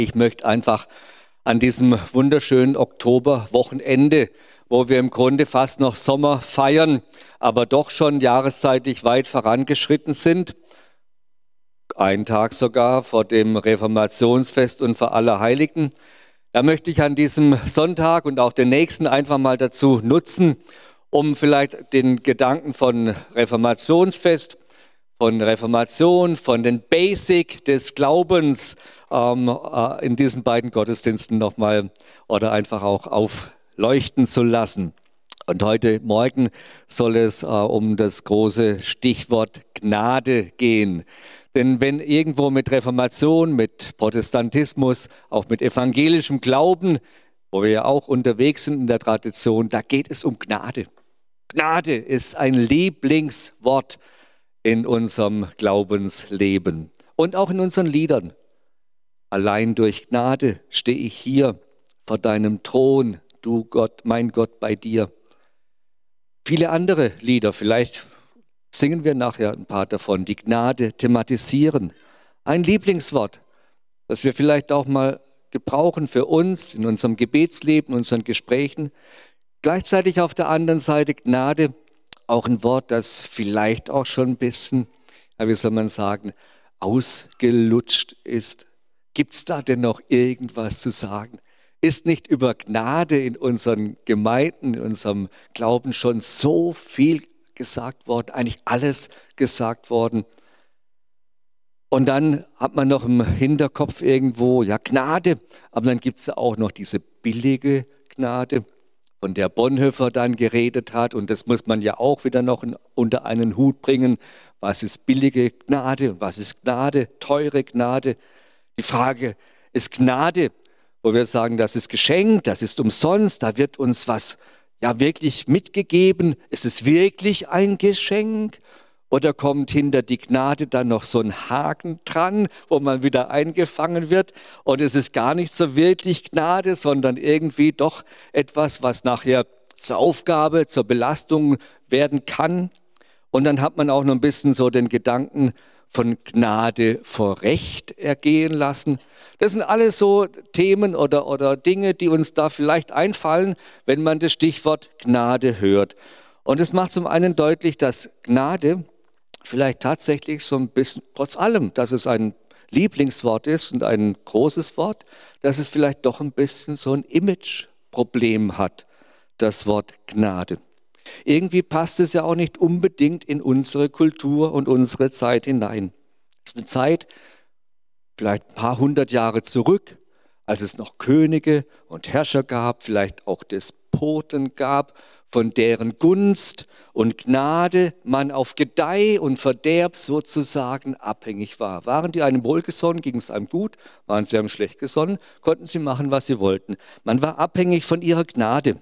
Ich möchte einfach an diesem wunderschönen Oktoberwochenende, wo wir im Grunde fast noch Sommer feiern, aber doch schon jahreszeitlich weit vorangeschritten sind, einen Tag sogar vor dem Reformationsfest und vor Allerheiligen. Da möchte ich an diesem Sonntag und auch den nächsten einfach mal dazu nutzen, um vielleicht den Gedanken von Reformationsfest, von Reformation, von den Basic des Glaubens in diesen beiden Gottesdiensten nochmal oder einfach auch aufleuchten zu lassen. Und heute Morgen soll es um das große Stichwort Gnade gehen. Denn wenn irgendwo mit Reformation, mit Protestantismus, auch mit evangelischem Glauben, wo wir ja auch unterwegs sind in der Tradition, da geht es um Gnade. Gnade ist ein Lieblingswort in unserem Glaubensleben und auch in unseren Liedern. Allein durch Gnade stehe ich hier vor deinem Thron, du Gott, mein Gott, bei dir. Viele andere Lieder, vielleicht singen wir nachher ein paar davon, die Gnade thematisieren. Ein Lieblingswort, das wir vielleicht auch mal gebrauchen für uns in unserem Gebetsleben, in unseren Gesprächen. Gleichzeitig auf der anderen Seite Gnade, auch ein Wort, das vielleicht auch schon ein bisschen, wie soll man sagen, ausgelutscht ist. Gibt es da denn noch irgendwas zu sagen? Ist nicht über Gnade in unseren Gemeinden, in unserem Glauben schon so viel gesagt worden, eigentlich alles gesagt worden? Und dann hat man noch im Hinterkopf irgendwo, ja Gnade, aber dann gibt es auch noch diese billige Gnade, von der Bonhoeffer dann geredet hat. Und das muss man ja auch wieder noch unter einen Hut bringen. Was ist billige Gnade und was ist Gnade, teure Gnade? Die Frage, ist Gnade, wo wir sagen, das ist Geschenk, das ist umsonst, da wird uns was ja wirklich mitgegeben. Ist es wirklich ein Geschenk? Oder kommt hinter die Gnade dann noch so ein Haken dran, wo man wieder eingefangen wird? Und es ist gar nicht so wirklich Gnade, sondern irgendwie doch etwas, was nachher zur Aufgabe, zur Belastung werden kann. Und dann hat man auch noch ein bisschen so den Gedanken von Gnade vor Recht ergehen lassen. Das sind alles so Themen oder Dinge, die uns da vielleicht einfallen, wenn man das Stichwort Gnade hört. Und es macht zum einen deutlich, dass Gnade vielleicht tatsächlich so ein bisschen, trotz allem, dass es ein Lieblingswort ist und ein großes Wort, dass es vielleicht doch ein bisschen so ein Imageproblem hat, das Wort Gnade. Irgendwie passt es ja auch nicht unbedingt in unsere Kultur und unsere Zeit hinein. Es ist eine Zeit, vielleicht ein paar hundert Jahre zurück, als es noch Könige und Herrscher gab, vielleicht auch Despoten gab, von deren Gunst und Gnade man auf Gedeih und Verderb sozusagen abhängig war. Waren die einem wohlgesonnen, ging es einem gut, waren sie einem schlecht gesonnen, konnten sie machen, was sie wollten. Man war abhängig von ihrer Gnade.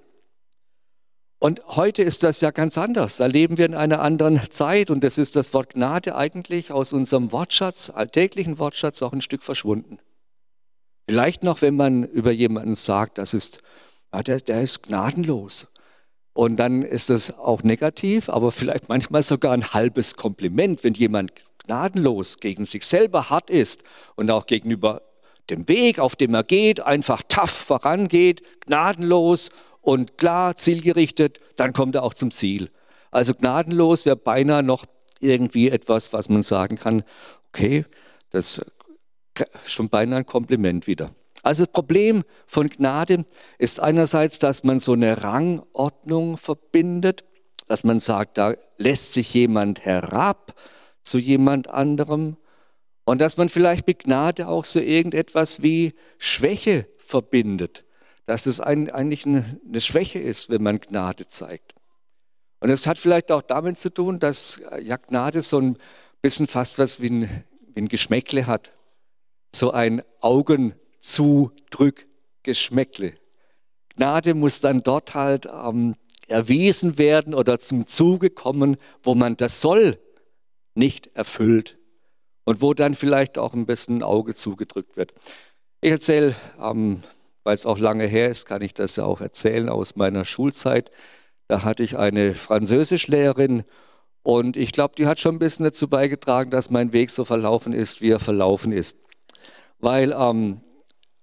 Und heute ist das ja ganz anders. Da leben wir in einer anderen Zeit und das ist das Wort Gnade eigentlich aus unserem Wortschatz, alltäglichen Wortschatz, auch ein Stück verschwunden. Vielleicht noch, wenn man über jemanden sagt, das ist, ja, der ist gnadenlos. Und dann ist das auch negativ, aber vielleicht manchmal sogar ein halbes Kompliment, wenn jemand gnadenlos gegen sich selber hart ist und auch gegenüber dem Weg, auf dem er geht, einfach tough vorangeht, gnadenlos und klar, zielgerichtet, dann kommt er auch zum Ziel. Also gnadenlos wäre beinahe noch irgendwie etwas, was man sagen kann, okay, das ist schon beinahe ein Kompliment wieder. Also das Problem von Gnade ist einerseits, dass man so eine Rangordnung verbindet, dass man sagt, da lässt sich jemand herab zu jemand anderem und dass man vielleicht mit Gnade auch so irgendetwas wie Schwäche verbindet, dass es eigentlich eine Schwäche ist, wenn man Gnade zeigt. Und es hat vielleicht auch damit zu tun, dass ja Gnade so ein bisschen fast was wie ein Geschmäckle hat, so ein Augenzudrückgeschmäckle. Gnade muss dann dort halt erwiesen werden oder zum Zuge kommen, wo man das Soll nicht erfüllt und wo dann vielleicht auch ein bisschen ein Auge zugedrückt wird. Ich erzähle, weil es auch lange her ist, kann ich das ja auch erzählen aus meiner Schulzeit. Da hatte ich eine Französischlehrerin und ich glaube, die hat schon ein bisschen dazu beigetragen, dass mein Weg so verlaufen ist, wie er verlaufen ist. Weil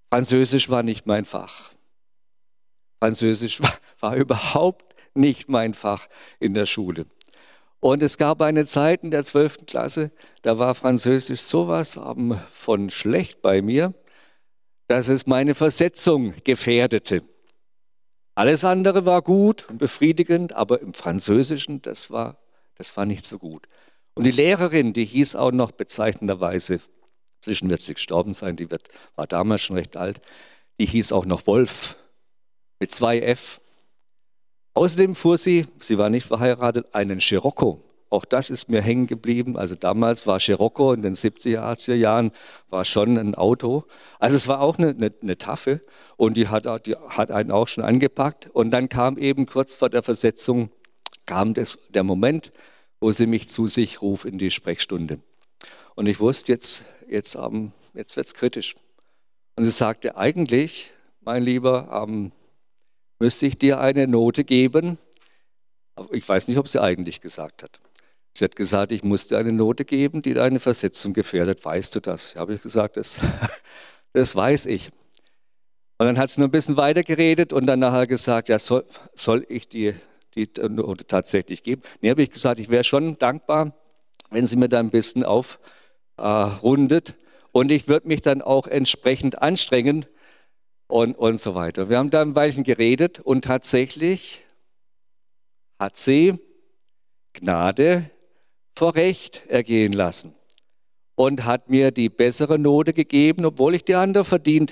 Französisch war nicht mein Fach. Französisch war überhaupt nicht mein Fach in der Schule. Und es gab eine Zeit in der 12. Klasse, da war Französisch sowas von schlecht bei mir, dass es meine Versetzung gefährdete. Alles andere war gut und befriedigend, aber im Französischen, das war nicht so gut. Und die Lehrerin, die hieß auch noch bezeichnenderweise, inzwischen wird sie gestorben sein, war damals schon recht alt, die hieß auch noch Wolf mit 2 F. Außerdem fuhr sie war nicht verheiratet, einen Scirocco. Auch das ist mir hängen geblieben. Also damals war Scirocco in den 70er, 80er Jahren war schon ein Auto. Also es war auch eine Taffe und die hat einen auch schon angepackt. Und dann kam eben kurz vor der Versetzung, der Moment, wo sie mich zu sich ruft in die Sprechstunde. Und ich wusste, jetzt wird es kritisch. Und sie sagte, eigentlich, mein Lieber, müsste ich dir eine Note geben. Aber ich weiß nicht, ob sie eigentlich gesagt hat. Sie hat gesagt, ich muss dir eine Note geben, die deine Versetzung gefährdet. Weißt du das? Habe ich gesagt, das weiß ich. Und dann hat sie noch ein bisschen weiter geredet und dann nachher gesagt, ja, soll ich die Note tatsächlich geben? Nee, habe ich gesagt, ich wäre schon dankbar, wenn sie mir da ein bisschen aufrundet. Und ich würde mich dann auch entsprechend anstrengen und so weiter. Wir haben da ein Weilchen geredet und tatsächlich hat sie Gnade vor Recht ergehen lassen und hat mir die bessere Note gegeben, obwohl ich die andere verdient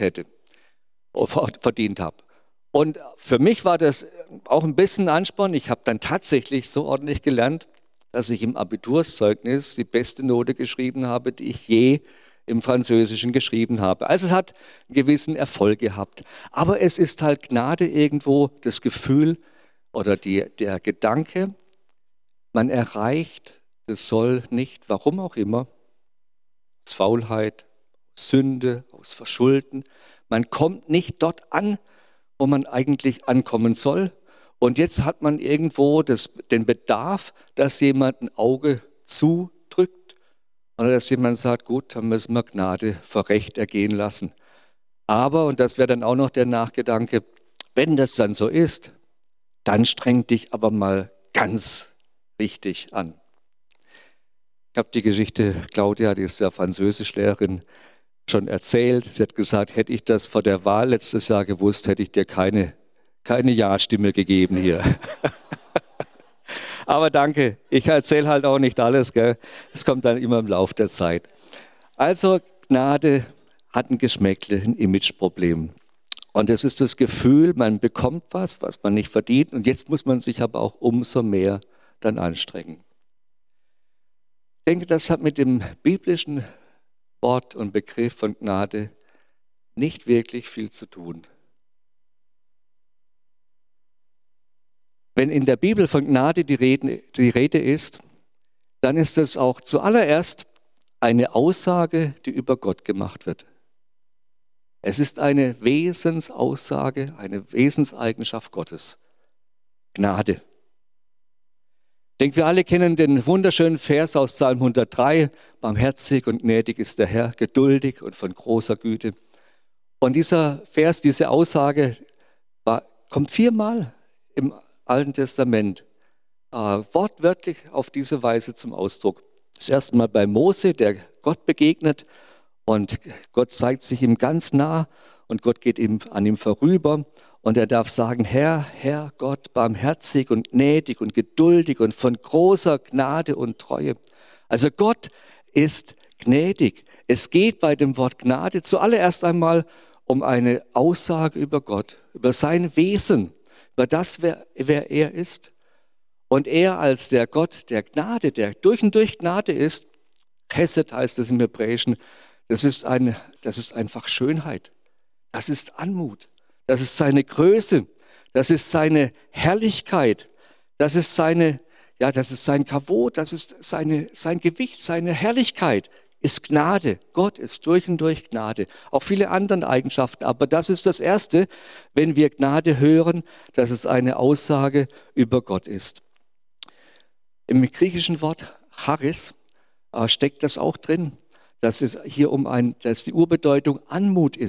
habe. Und für mich war das auch ein bisschen Ansporn. Ich habe dann tatsächlich so ordentlich gelernt, dass ich im Abiturszeugnis die beste Note geschrieben habe, die ich je im Französischen geschrieben habe. Also es hat einen gewissen Erfolg gehabt. Aber es ist halt Gnade irgendwo das Gefühl oder der Gedanke, man erreicht das Soll nicht, warum auch immer, aus Faulheit, aus Sünde, aus Verschulden. Man kommt nicht dort an, wo man eigentlich ankommen soll. Und jetzt hat man irgendwo den Bedarf, dass jemand ein Auge zudrückt oder dass jemand sagt, gut, dann müssen wir Gnade vor Recht ergehen lassen. Aber, und das wäre dann auch noch der Nachgedanke, wenn das dann so ist, dann streng dich aber mal ganz richtig an. Ich habe die Geschichte, Claudia, die ist ja Französischlehrerin, schon erzählt. Sie hat gesagt, hätte ich das vor der Wahl letztes Jahr gewusst, hätte ich dir keine Ja-Stimme gegeben hier. Aber danke, ich erzähle halt auch nicht alles, gell? Es kommt dann immer im Laufe der Zeit. Also Gnade hat ein Geschmäckle, ein Imageproblem. Und es ist das Gefühl, man bekommt was man nicht verdient. Und jetzt muss man sich aber auch umso mehr dann anstrengen. Ich denke, das hat mit dem biblischen Wort und Begriff von Gnade nicht wirklich viel zu tun. Wenn in der Bibel von Gnade die Rede ist, dann ist es auch zuallererst eine Aussage, die über Gott gemacht wird. Es ist eine Wesensaussage, eine Wesenseigenschaft Gottes. Gnade. Ich denke, wir alle kennen den wunderschönen Vers aus Psalm 103. Barmherzig und gnädig ist der Herr, geduldig und von großer Güte. Und dieser Vers, diese Aussage kommt 4-mal im Alten Testament wortwörtlich auf diese Weise zum Ausdruck. Das erste Mal bei Mose, der Gott begegnet und Gott zeigt sich ihm ganz nah und Gott geht an ihm vorüber. Und er darf sagen, Herr Gott, barmherzig und gnädig und geduldig und von großer Gnade und Treue. Also Gott ist gnädig. Es geht bei dem Wort Gnade zuallererst einmal um eine Aussage über Gott, über sein Wesen, über das, wer er ist. Und er als der Gott der Gnade, der durch und durch Gnade ist, Chesed heißt es im Hebräischen, das ist einfach Schönheit, das ist Anmut. Das ist seine Größe, das ist seine Herrlichkeit, das ist sein Kavod, das ist sein Gewicht, seine Herrlichkeit ist Gnade. Gott ist durch und durch Gnade. Auch viele andere Eigenschaften, aber das ist das Erste, wenn wir Gnade hören, dass es eine Aussage über Gott ist. Im griechischen Wort Charis steckt das auch drin, dass es hier dass die Urbedeutung Anmut ist.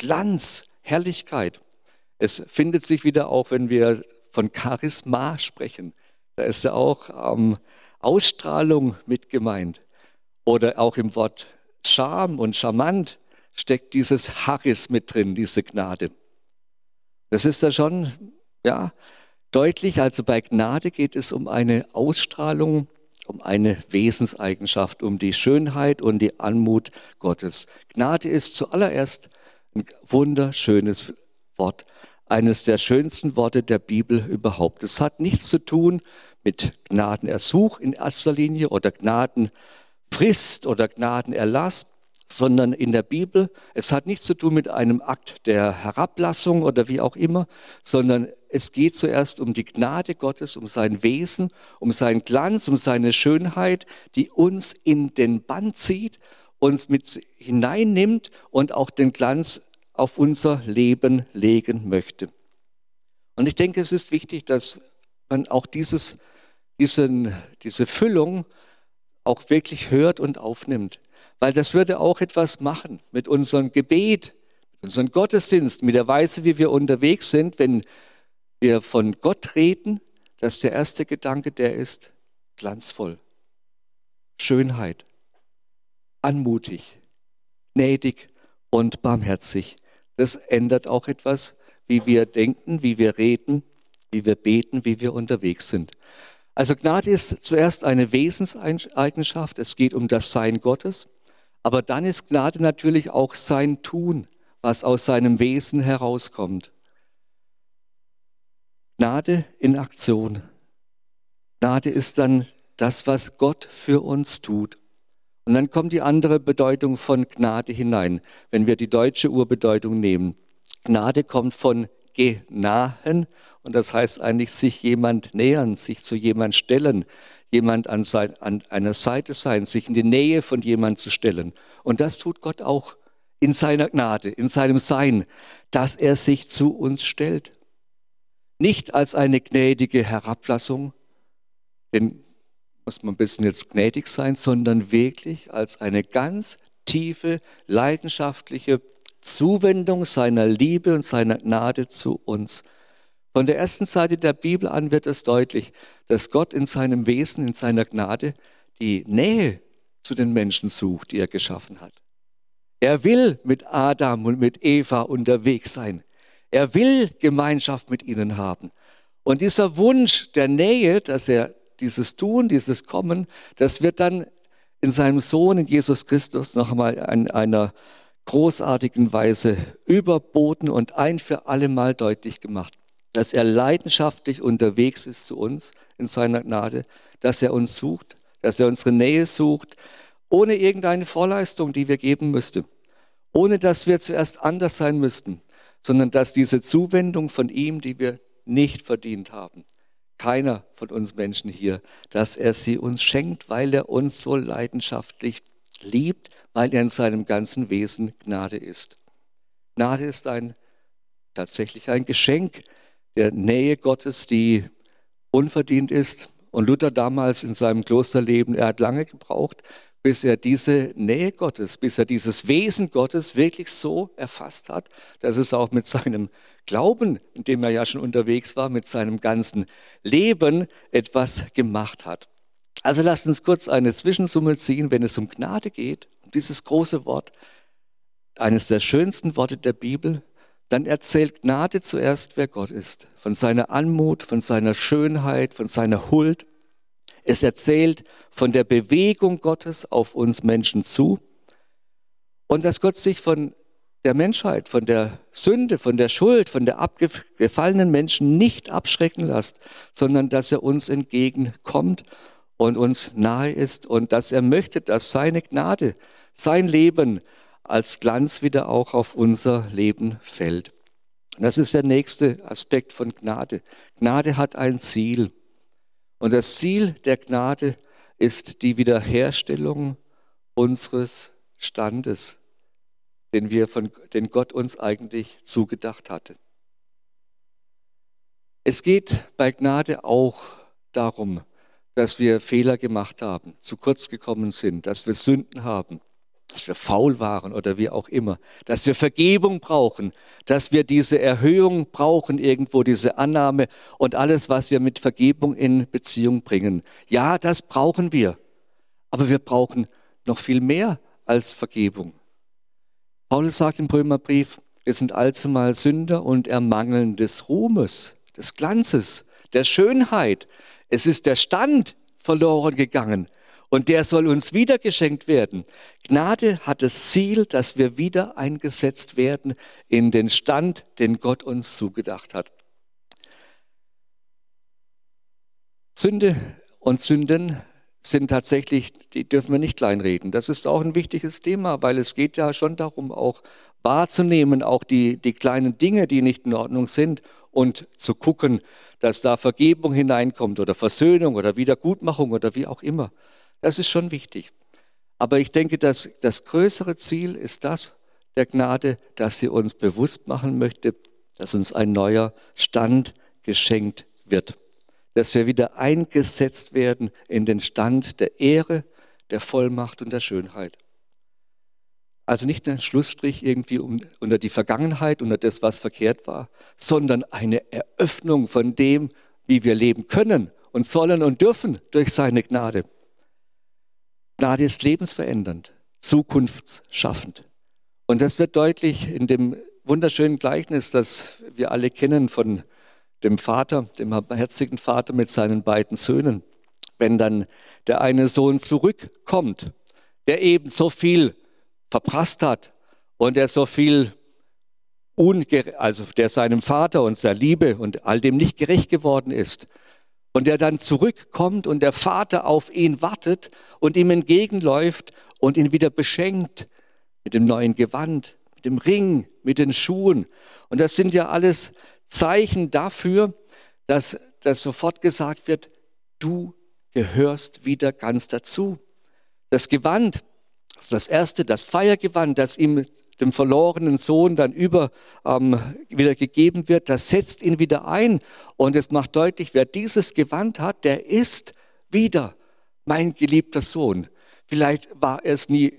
Glanz, Herrlichkeit. Es findet sich wieder auch, wenn wir von Charisma sprechen, da ist ja auch Ausstrahlung mit gemeint. Oder auch im Wort Charme und charmant steckt dieses Charis mit drin, diese Gnade. Das ist da schon deutlich. Also bei Gnade geht es um eine Ausstrahlung, um eine Wesenseigenschaft, um die Schönheit und die Anmut Gottes. Gnade ist zuallererst ein wunderschönes Wort, eines der schönsten Worte der Bibel überhaupt. Es hat nichts zu tun mit Gnadenersuch in erster Linie oder Gnadenfrist oder Gnadenerlass, sondern in der Bibel, es hat nichts zu tun mit einem Akt der Herablassung oder wie auch immer, sondern es geht zuerst um die Gnade Gottes, um sein Wesen, um seinen Glanz, um seine Schönheit, die uns in den Bann zieht, uns mit hineinnimmt und auch den Glanz auf unser Leben legen möchte. Und ich denke, es ist wichtig, dass man auch diese Füllung auch wirklich hört und aufnimmt. Weil das würde auch etwas machen mit unserem Gebet, mit unserem Gottesdienst, mit der Weise, wie wir unterwegs sind, wenn wir von Gott reden, dass der erste Gedanke, der ist glanzvoll, Schönheit, anmutig, gnädig und barmherzig. Das ändert auch etwas, wie wir denken, wie wir reden, wie wir beten, wie wir unterwegs sind. Also Gnade ist zuerst eine Wesenseigenschaft, es geht um das Sein Gottes. Aber dann ist Gnade natürlich auch sein Tun, was aus seinem Wesen herauskommt. Gnade in Aktion. Gnade ist dann das, was Gott für uns tut. Und dann kommt die andere Bedeutung von Gnade hinein, wenn wir die deutsche Urbedeutung nehmen. Gnade kommt von genahen und das heißt eigentlich sich jemand nähern, sich zu jemand stellen, jemand an einer Seite sein, sich in die Nähe von jemand zu stellen. Und das tut Gott auch in seiner Gnade, in seinem Sein, dass er sich zu uns stellt. Nicht als eine gnädige Herablassung, denn muss man ein bisschen jetzt gnädig sein, sondern wirklich als eine ganz tiefe, leidenschaftliche Zuwendung seiner Liebe und seiner Gnade zu uns. Von der ersten Seite der Bibel an wird es deutlich, dass Gott in seinem Wesen, in seiner Gnade die Nähe zu den Menschen sucht, die er geschaffen hat. Er will mit Adam und mit Eva unterwegs sein. Er will Gemeinschaft mit ihnen haben. Und dieser Wunsch der Nähe, dass er dieses Tun, dieses Kommen, das wird dann in seinem Sohn, in Jesus Christus, noch einmal in einer großartigen Weise überboten und ein für alle Mal deutlich gemacht. Dass er leidenschaftlich unterwegs ist zu uns in seiner Gnade, dass er uns sucht, dass er unsere Nähe sucht, ohne irgendeine Vorleistung, die wir geben müssten, ohne dass wir zuerst anders sein müssten, sondern dass diese Zuwendung von ihm, die wir nicht verdient haben, keiner von uns Menschen hier, dass er sie uns schenkt, weil er uns so leidenschaftlich liebt, weil er in seinem ganzen Wesen Gnade ist. Gnade ist tatsächlich ein Geschenk der Nähe Gottes, die unverdient ist. Und Luther damals in seinem Klosterleben, er hat lange gebraucht, bis er diese Nähe Gottes, bis er dieses Wesen Gottes wirklich so erfasst hat, dass es auch mit seinem Glauben, in dem er ja schon unterwegs war, mit seinem ganzen Leben etwas gemacht hat. Also lasst uns kurz eine Zwischensumme ziehen, wenn es um Gnade geht, um dieses große Wort, eines der schönsten Worte der Bibel. Dann erzählt Gnade zuerst, wer Gott ist, von seiner Anmut, von seiner Schönheit, von seiner Huld. Es erzählt von der Bewegung Gottes auf uns Menschen zu und dass Gott sich von der Menschheit, von der Sünde, von der Schuld, von der abgefallenen Menschen nicht abschrecken lässt, sondern dass er uns entgegenkommt und uns nahe ist und dass er möchte, dass seine Gnade, sein Leben als Glanz wieder auch auf unser Leben fällt. Und das ist der nächste Aspekt von Gnade. Gnade hat ein Ziel. Und das Ziel der Gnade ist die Wiederherstellung unseres Standes, den Gott uns eigentlich zugedacht hatte. Es geht bei Gnade auch darum, dass wir Fehler gemacht haben, zu kurz gekommen sind, dass wir Sünden haben. dass wir faul waren oder wie auch immer, dass wir Vergebung brauchen, dass wir diese Erhöhung brauchen, irgendwo diese Annahme und alles, was wir mit Vergebung in Beziehung bringen. Ja, das brauchen wir, aber wir brauchen noch viel mehr als Vergebung. Paulus sagt im Römerbrief, wir sind allzumal Sünder und ermangeln des Ruhmes, des Glanzes, der Schönheit. Es ist der Stand verloren gegangen. Und der soll uns wieder geschenkt werden. Gnade hat das Ziel, dass wir wieder eingesetzt werden in den Stand, den Gott uns zugedacht hat. Sünde und Sünden sind tatsächlich, die dürfen wir nicht kleinreden. Das ist auch ein wichtiges Thema, weil es geht ja schon darum, auch wahrzunehmen, auch die kleinen Dinge, die nicht in Ordnung sind und zu gucken, dass da Vergebung hineinkommt oder Versöhnung oder Wiedergutmachung oder wie auch immer. Das ist schon wichtig. Aber ich denke, dass das größere Ziel ist das der Gnade, dass sie uns bewusst machen möchte, dass uns ein neuer Stand geschenkt wird. Dass wir wieder eingesetzt werden in den Stand der Ehre, der Vollmacht und der Schönheit. Also nicht ein Schlussstrich irgendwie unter die Vergangenheit, unter das, was verkehrt war, sondern eine Eröffnung von dem, wie wir leben können und sollen und dürfen durch seine Gnade. Gnade ist lebensverändernd, zukunftsschaffend. Und das wird deutlich in dem wunderschönen Gleichnis, das wir alle kennen von dem Vater, dem barmherzigen Vater mit seinen beiden Söhnen. Wenn dann der eine Sohn zurückkommt, der eben so viel verprasst hat und der so viel also der seinem Vater und seiner Liebe und all dem nicht gerecht geworden ist, und der dann zurückkommt und der Vater auf ihn wartet und ihm entgegenläuft und ihn wieder beschenkt mit dem neuen Gewand, mit dem Ring, mit den Schuhen. Und das sind ja alles Zeichen dafür, dass sofort gesagt wird, du gehörst wieder ganz dazu. Das Gewand, das ist das erste, das Feiergewand, das ihm dem verlorenen Sohn dann wieder gegeben wird, das setzt ihn wieder ein. Und es macht deutlich, wer dieses Gewand hat, der ist wieder mein geliebter Sohn. Vielleicht war es nie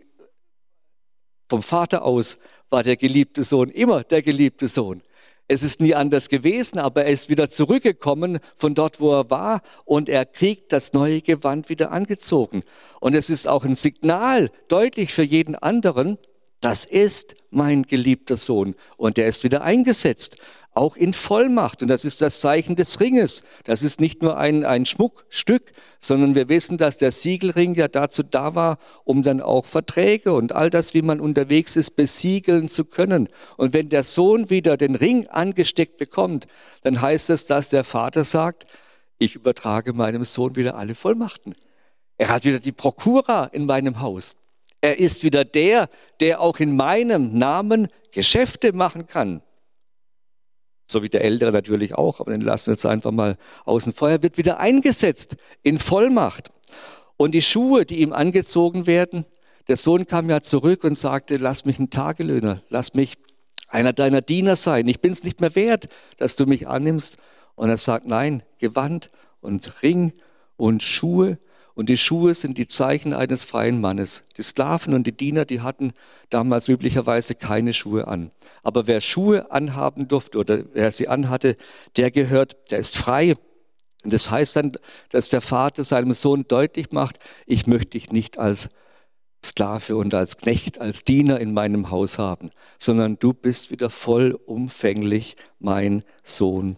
vom Vater aus, war der geliebte Sohn immer der geliebte Sohn. Es ist nie anders gewesen, aber er ist wieder zurückgekommen von dort, wo er war, und er kriegt das neue Gewand wieder angezogen. Und es ist auch ein Signal, deutlich für jeden anderen, das ist mein geliebter Sohn und der ist wieder eingesetzt, auch in Vollmacht. Und das ist das Zeichen des Ringes. Das ist nicht nur ein Schmuckstück, sondern wir wissen, dass der Siegelring ja dazu da war, um dann auch Verträge und all das, wie man unterwegs ist, besiegeln zu können. Und wenn der Sohn wieder den Ring angesteckt bekommt, dann heißt es, dass der Vater sagt, ich übertrage meinem Sohn wieder alle Vollmachten. Er hat wieder die Prokura in meinem Haus. Er ist wieder der auch in meinem Namen Geschäfte machen kann. So wie der Ältere natürlich auch, aber den lassen wir jetzt einfach mal außen vor. Er wird wieder eingesetzt in Vollmacht. Und die Schuhe, die ihm angezogen werden, der Sohn kam ja zurück und sagte, lass mich ein Tagelöhner, lass mich einer deiner Diener sein. Ich bin es nicht mehr wert, dass du mich annimmst. Und er sagt, nein, Gewand und Ring und Schuhe. Und die Schuhe sind die Zeichen eines freien Mannes. Die Sklaven und die Diener, die hatten damals üblicherweise keine Schuhe an. Aber wer Schuhe anhaben durfte oder wer sie anhatte, der ist frei. Und das heißt dann, dass der Vater seinem Sohn deutlich macht, ich möchte dich nicht als Sklave und als Knecht, als Diener in meinem Haus haben, sondern du bist wieder vollumfänglich mein Sohn.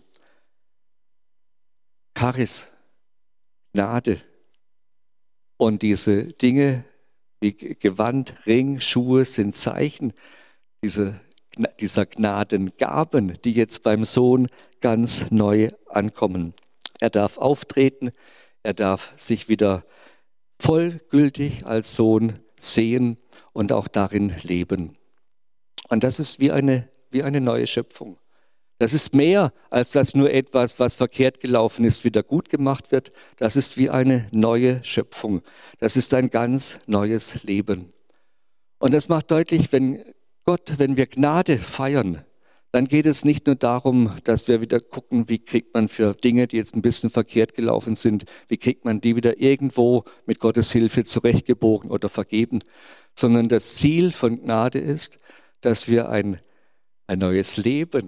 Charis, Gnade. Und diese Dinge wie Gewand, Ring, Schuhe sind Zeichen dieser Gnadengaben, die jetzt beim Sohn ganz neu ankommen. Er darf auftreten, er darf sich wieder vollgültig als Sohn sehen und auch darin leben. Und das ist wie eine neue Schöpfung. Das ist mehr, als dass nur etwas, was verkehrt gelaufen ist, wieder gut gemacht wird. Das ist wie eine neue Schöpfung. Das ist ein ganz neues Leben. Und das macht deutlich, wenn wir Gnade feiern, dann geht es nicht nur darum, dass wir wieder gucken, wie kriegt man für Dinge, die jetzt ein bisschen verkehrt gelaufen sind, wie kriegt man die wieder irgendwo mit Gottes Hilfe zurechtgebogen oder vergeben, sondern das Ziel von Gnade ist, dass wir ein neues Leben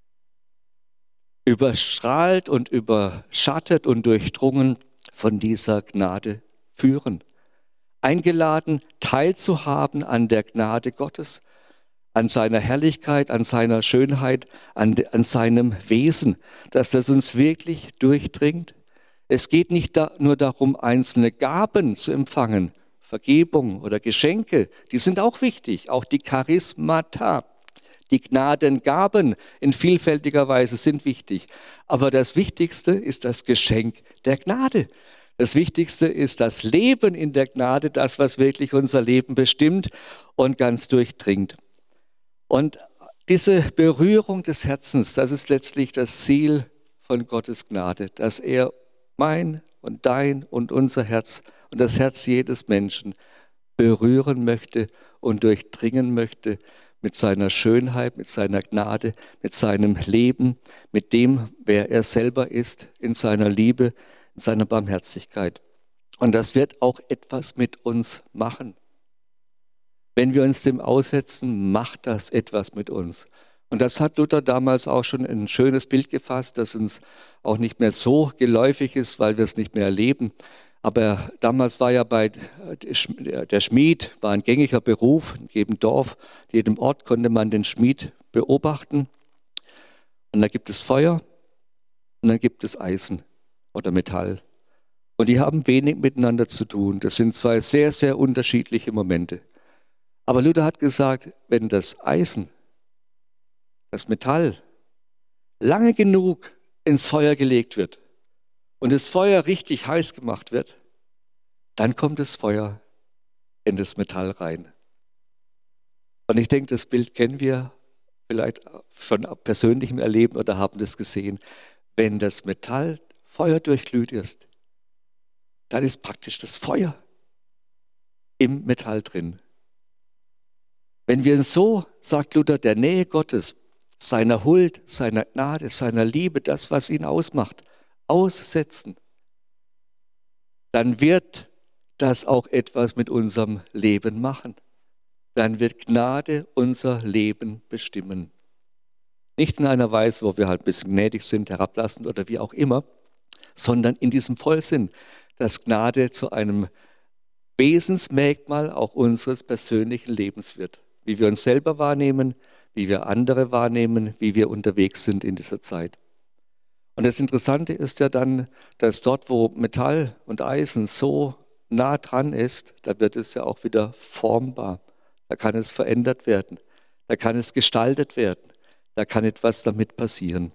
überstrahlt und überschattet und durchdrungen von dieser Gnade führen. Eingeladen, teilzuhaben an der Gnade Gottes, an seiner Herrlichkeit, an seiner Schönheit, an seinem Wesen, dass das uns wirklich durchdringt. Es geht nicht nur darum, einzelne Gaben zu empfangen, Vergebung oder Geschenke, die sind auch wichtig, auch die Charismata, die Gnadengaben in vielfältiger Weise sind wichtig. Aber das Wichtigste ist das Geschenk der Gnade. Das Wichtigste ist das Leben in der Gnade, das, was wirklich unser Leben bestimmt und ganz durchdringt. Und diese Berührung des Herzens, das ist letztlich das Ziel von Gottes Gnade, dass er mein und dein und unser Herz und das Herz jedes Menschen berühren möchte und durchdringen möchte mit seiner Schönheit, mit seiner Gnade, mit seinem Leben, mit dem, wer er selber ist, in seiner Liebe, in seiner Barmherzigkeit. Und das wird auch etwas mit uns machen. Wenn wir uns dem aussetzen, macht das etwas mit uns. Und das hat Luther damals auch schon ein schönes Bild gefasst, das uns auch nicht mehr so geläufig ist, weil wir es nicht mehr erleben. Aber damals war ja der Schmied war ein gängiger Beruf. In jedem Dorf, in jedem Ort konnte man den Schmied beobachten. Und da gibt es Feuer und dann gibt es Eisen oder Metall. Und die haben wenig miteinander zu tun. Das sind zwei sehr, sehr unterschiedliche Momente. Aber Luther hat gesagt, wenn das Eisen, das Metall, lange genug ins Feuer gelegt wird und das Feuer richtig heiß gemacht wird, dann kommt das Feuer in das Metall rein. Und ich denke, das Bild kennen wir vielleicht von persönlichem Erleben oder haben das gesehen. Wenn das Metall Feuer durchglüht ist, dann ist praktisch das Feuer im Metall drin. Wenn wir so, sagt Luther, der Nähe Gottes, seiner Huld, seiner Gnade, seiner Liebe, das, was ihn ausmacht, aussetzen, dann wird das auch etwas mit unserem Leben machen. Dann wird Gnade unser Leben bestimmen. Nicht in einer Weise, wo wir halt ein bisschen gnädig sind, herablassend oder wie auch immer, sondern in diesem Vollsinn, dass Gnade zu einem Wesensmerkmal auch unseres persönlichen Lebens wird. Wie wir uns selber wahrnehmen, wie wir andere wahrnehmen, wie wir unterwegs sind in dieser Zeit. Und das Interessante ist ja dann, dass dort, wo Metall und Eisen so nah dran ist, da wird es ja auch wieder formbar. Da kann es verändert werden, da kann es gestaltet werden, da kann etwas damit passieren.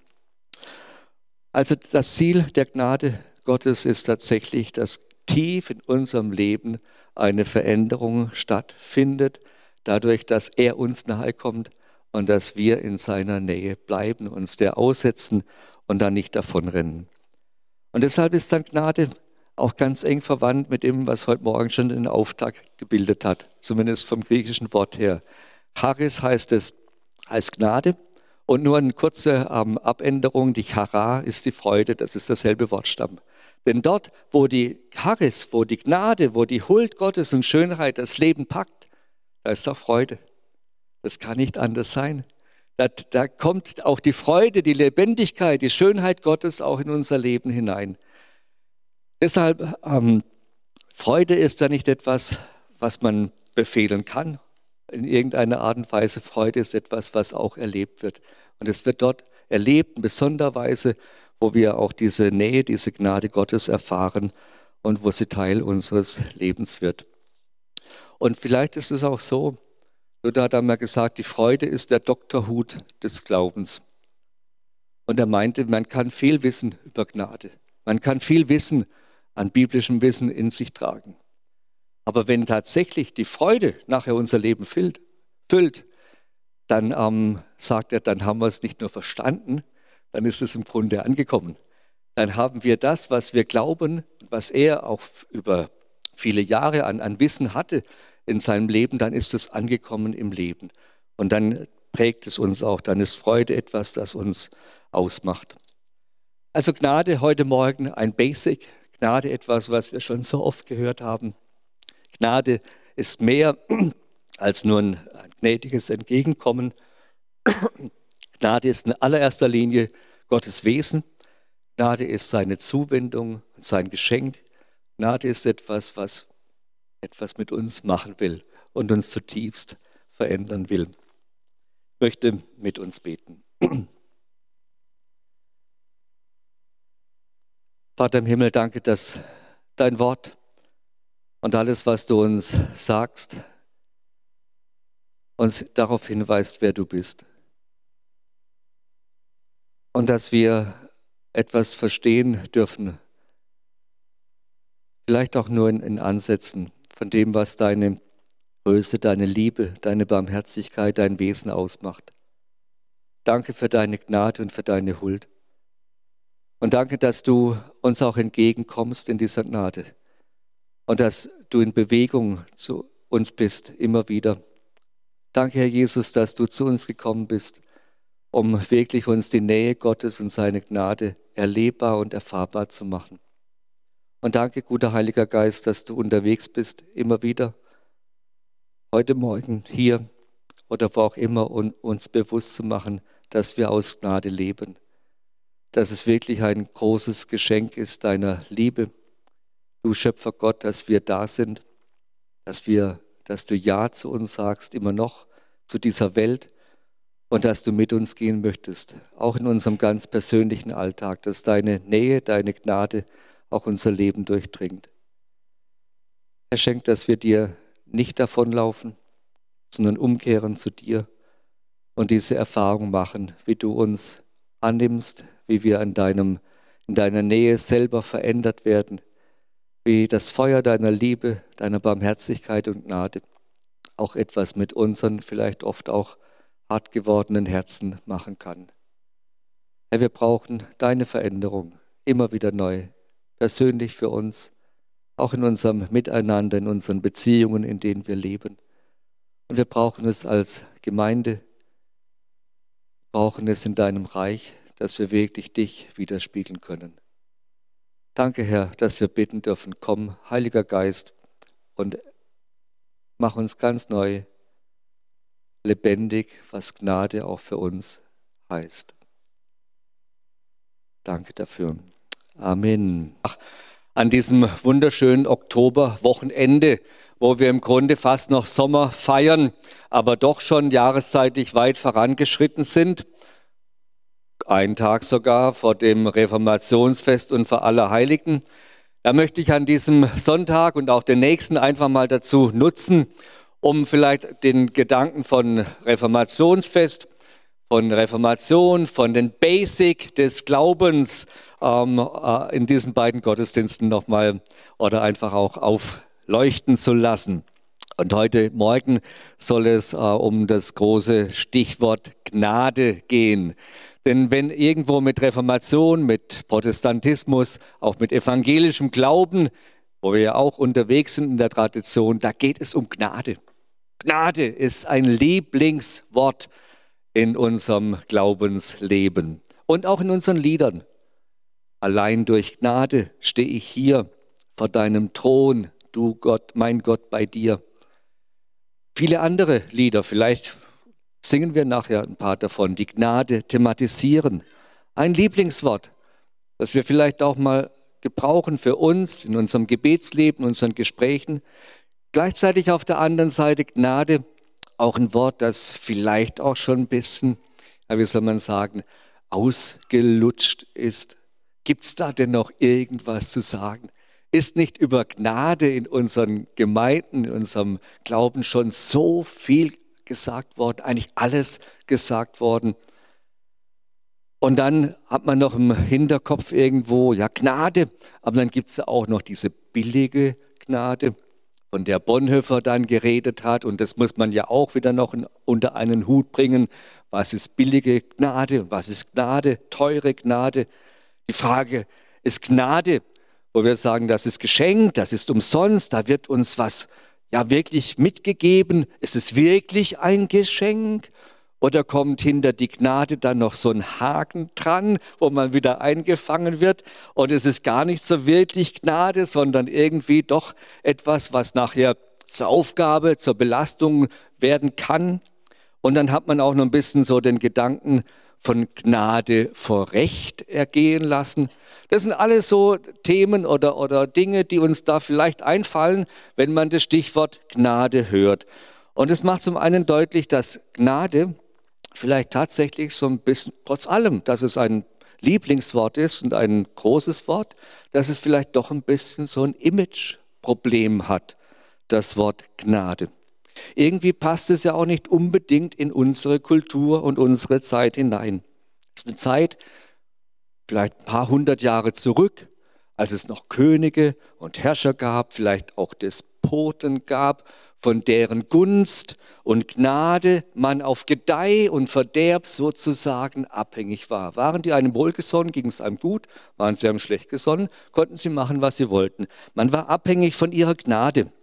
Also das Ziel der Gnade Gottes ist tatsächlich, dass tief in unserem Leben eine Veränderung stattfindet, dadurch, dass er uns nahe kommt und dass wir in seiner Nähe bleiben, uns der aussetzen und dann nicht davonrennen. Und deshalb ist dann Gnade auch ganz eng verwandt mit dem, was heute Morgen schon den Auftakt gebildet hat, zumindest vom griechischen Wort her. Charis heißt Gnade und nur eine kurze Abänderung, die Chara ist die Freude, das ist derselbe Wortstamm. Denn dort, wo die Charis, wo die Gnade, wo die Huld Gottes und Schönheit das Leben packt, da ist auch Freude. Das kann nicht anders sein. Da kommt auch die Freude, die Lebendigkeit, die Schönheit Gottes auch in unser Leben hinein. Deshalb, Freude ist ja nicht etwas, was man befehlen kann. In irgendeiner Art und Weise, Freude ist etwas, was auch erlebt wird. Und es wird dort erlebt, in besonderer Weise, wo wir auch diese Nähe, diese Gnade Gottes erfahren und wo sie Teil unseres Lebens wird. Und vielleicht ist es auch so, Luther hat einmal gesagt, die Freude ist der Dr. Hut des Glaubens. Und er meinte, man kann viel wissen über Gnade. Man kann viel Wissen an biblischem Wissen in sich tragen. Aber wenn tatsächlich die Freude nachher unser Leben füllt, dann sagt er, dann haben wir es nicht nur verstanden, dann ist es im Grunde angekommen. Dann haben wir das, was wir glauben, was er auch über viele Jahre an Wissen hatte in seinem Leben, dann ist es angekommen im Leben. Und dann prägt es uns auch. Dann ist Freude etwas, das uns ausmacht. Also Gnade heute Morgen ein Basic. Gnade etwas, was wir schon so oft gehört haben. Gnade ist mehr als nur ein gnädiges Entgegenkommen. Gnade ist in allererster Linie Gottes Wesen. Gnade ist seine Zuwendung und sein Geschenk. Gnade ist etwas, was etwas mit uns machen will und uns zutiefst verändern will. Ich möchte mit uns beten. Vater im Himmel, danke, dass dein Wort und alles, was du uns sagst, uns darauf hinweist, wer du bist. Und dass wir etwas verstehen dürfen, vielleicht auch nur in Ansätzen von dem, was deine Größe, deine Liebe, deine Barmherzigkeit, dein Wesen ausmacht. Danke für deine Gnade und für deine Huld. Und danke, dass du uns auch entgegenkommst in dieser Gnade und dass du in Bewegung zu uns bist, immer wieder. Danke, Herr Jesus, dass du zu uns gekommen bist, um wirklich uns die Nähe Gottes und seine Gnade erlebbar und erfahrbar zu machen. Und danke, guter Heiliger Geist, dass du unterwegs bist, immer wieder, heute Morgen hier oder wo auch immer, um uns bewusst zu machen, dass wir aus Gnade leben. Dass es wirklich ein großes Geschenk ist deiner Liebe, du Schöpfer Gott, dass wir da sind, dass du Ja zu uns sagst, immer noch zu dieser Welt und dass du mit uns gehen möchtest, auch in unserem ganz persönlichen Alltag, dass deine Nähe, deine Gnade auch unser Leben durchdringt. Er schenkt, dass wir dir nicht davonlaufen, sondern umkehren zu dir und diese Erfahrung machen, wie du uns annimmst, wie wir in deiner Nähe selber verändert werden, wie das Feuer deiner Liebe, deiner Barmherzigkeit und Gnade auch etwas mit unseren, vielleicht oft auch hart gewordenen Herzen machen kann. Herr, wir brauchen deine Veränderung immer wieder neu, persönlich für uns, auch in unserem Miteinander, in unseren Beziehungen, in denen wir leben. Und wir brauchen es als Gemeinde, brauchen es in deinem Reich, dass wir wirklich dich widerspiegeln können. Danke, Herr, dass wir bitten dürfen, komm, Heiliger Geist, und mach uns ganz neu lebendig, was Gnade auch für uns heißt. Danke dafür. Amen. An diesem wunderschönen Oktoberwochenende, wo wir im Grunde fast noch Sommer feiern, aber doch schon jahreszeitlich weit vorangeschritten sind, einen Tag sogar vor dem Reformationsfest und vor Allerheiligen. Da möchte ich an diesem Sonntag und auch den nächsten einfach mal dazu nutzen, um vielleicht den Gedanken von Reformationsfest, von Reformation, von den Basic des Glaubens in diesen beiden Gottesdiensten nochmal oder einfach auch aufleuchten zu lassen. Und heute Morgen soll es um das große Stichwort Gnade gehen. Denn wenn irgendwo mit Reformation, mit Protestantismus, auch mit evangelischem Glauben, wo wir ja auch unterwegs sind in der Tradition, da geht es um Gnade. Gnade ist ein Lieblingswort in unserem Glaubensleben und auch in unseren Liedern. Allein durch Gnade stehe ich hier vor deinem Thron, du Gott, mein Gott, bei dir. Viele andere Lieder, vielleicht singen wir nachher ein paar davon, die Gnade thematisieren. Ein Lieblingswort, das wir vielleicht auch mal gebrauchen für uns in unserem Gebetsleben, in unseren Gesprächen. Gleichzeitig auf der anderen Seite Gnade, auch ein Wort, das vielleicht auch schon ein bisschen, wie soll man sagen, ausgelutscht ist. Gibt es da denn noch irgendwas zu sagen? Ist nicht über Gnade in unseren Gemeinden, in unserem Glauben schon so viel gesagt worden, eigentlich alles gesagt worden? Und dann hat man noch im Hinterkopf irgendwo, ja, Gnade, aber dann gibt es auch noch diese billige Gnade, von der Bonhoeffer dann geredet hat. Und das muss man ja auch wieder noch unter einen Hut bringen. Was ist billige Gnade und was ist Gnade, teure Gnade? Die Frage, ist Gnade, wo wir sagen, das ist Geschenk, das ist umsonst, da wird uns was ja wirklich mitgegeben. Ist es wirklich ein Geschenk? Oder kommt hinter die Gnade dann noch so ein Haken dran, wo man wieder eingefangen wird? Und es ist gar nicht so wirklich Gnade, sondern irgendwie doch etwas, was nachher zur Aufgabe, zur Belastung werden kann. Und dann hat man auch noch ein bisschen so den Gedanken von Gnade vor Recht ergehen lassen. Das sind alles so Themen oder Dinge, die uns da vielleicht einfallen, wenn man das Stichwort Gnade hört. Und es macht zum einen deutlich, dass Gnade vielleicht tatsächlich so ein bisschen, trotz allem, dass es ein Lieblingswort ist und ein großes Wort, dass es vielleicht doch ein bisschen so ein Imageproblem hat, das Wort Gnade. Irgendwie passt es ja auch nicht unbedingt in unsere Kultur und unsere Zeit hinein. Es ist eine Zeit, vielleicht ein paar hundert Jahre zurück, als es noch Könige und Herrscher gab, vielleicht auch Despoten gab, von deren Gunst und Gnade man auf Gedeih und Verderb sozusagen abhängig war. Waren die einem wohlgesonnen, ging es einem gut, waren sie einem schlecht gesonnen, konnten sie machen, was sie wollten. Man war abhängig von ihrer Gnade.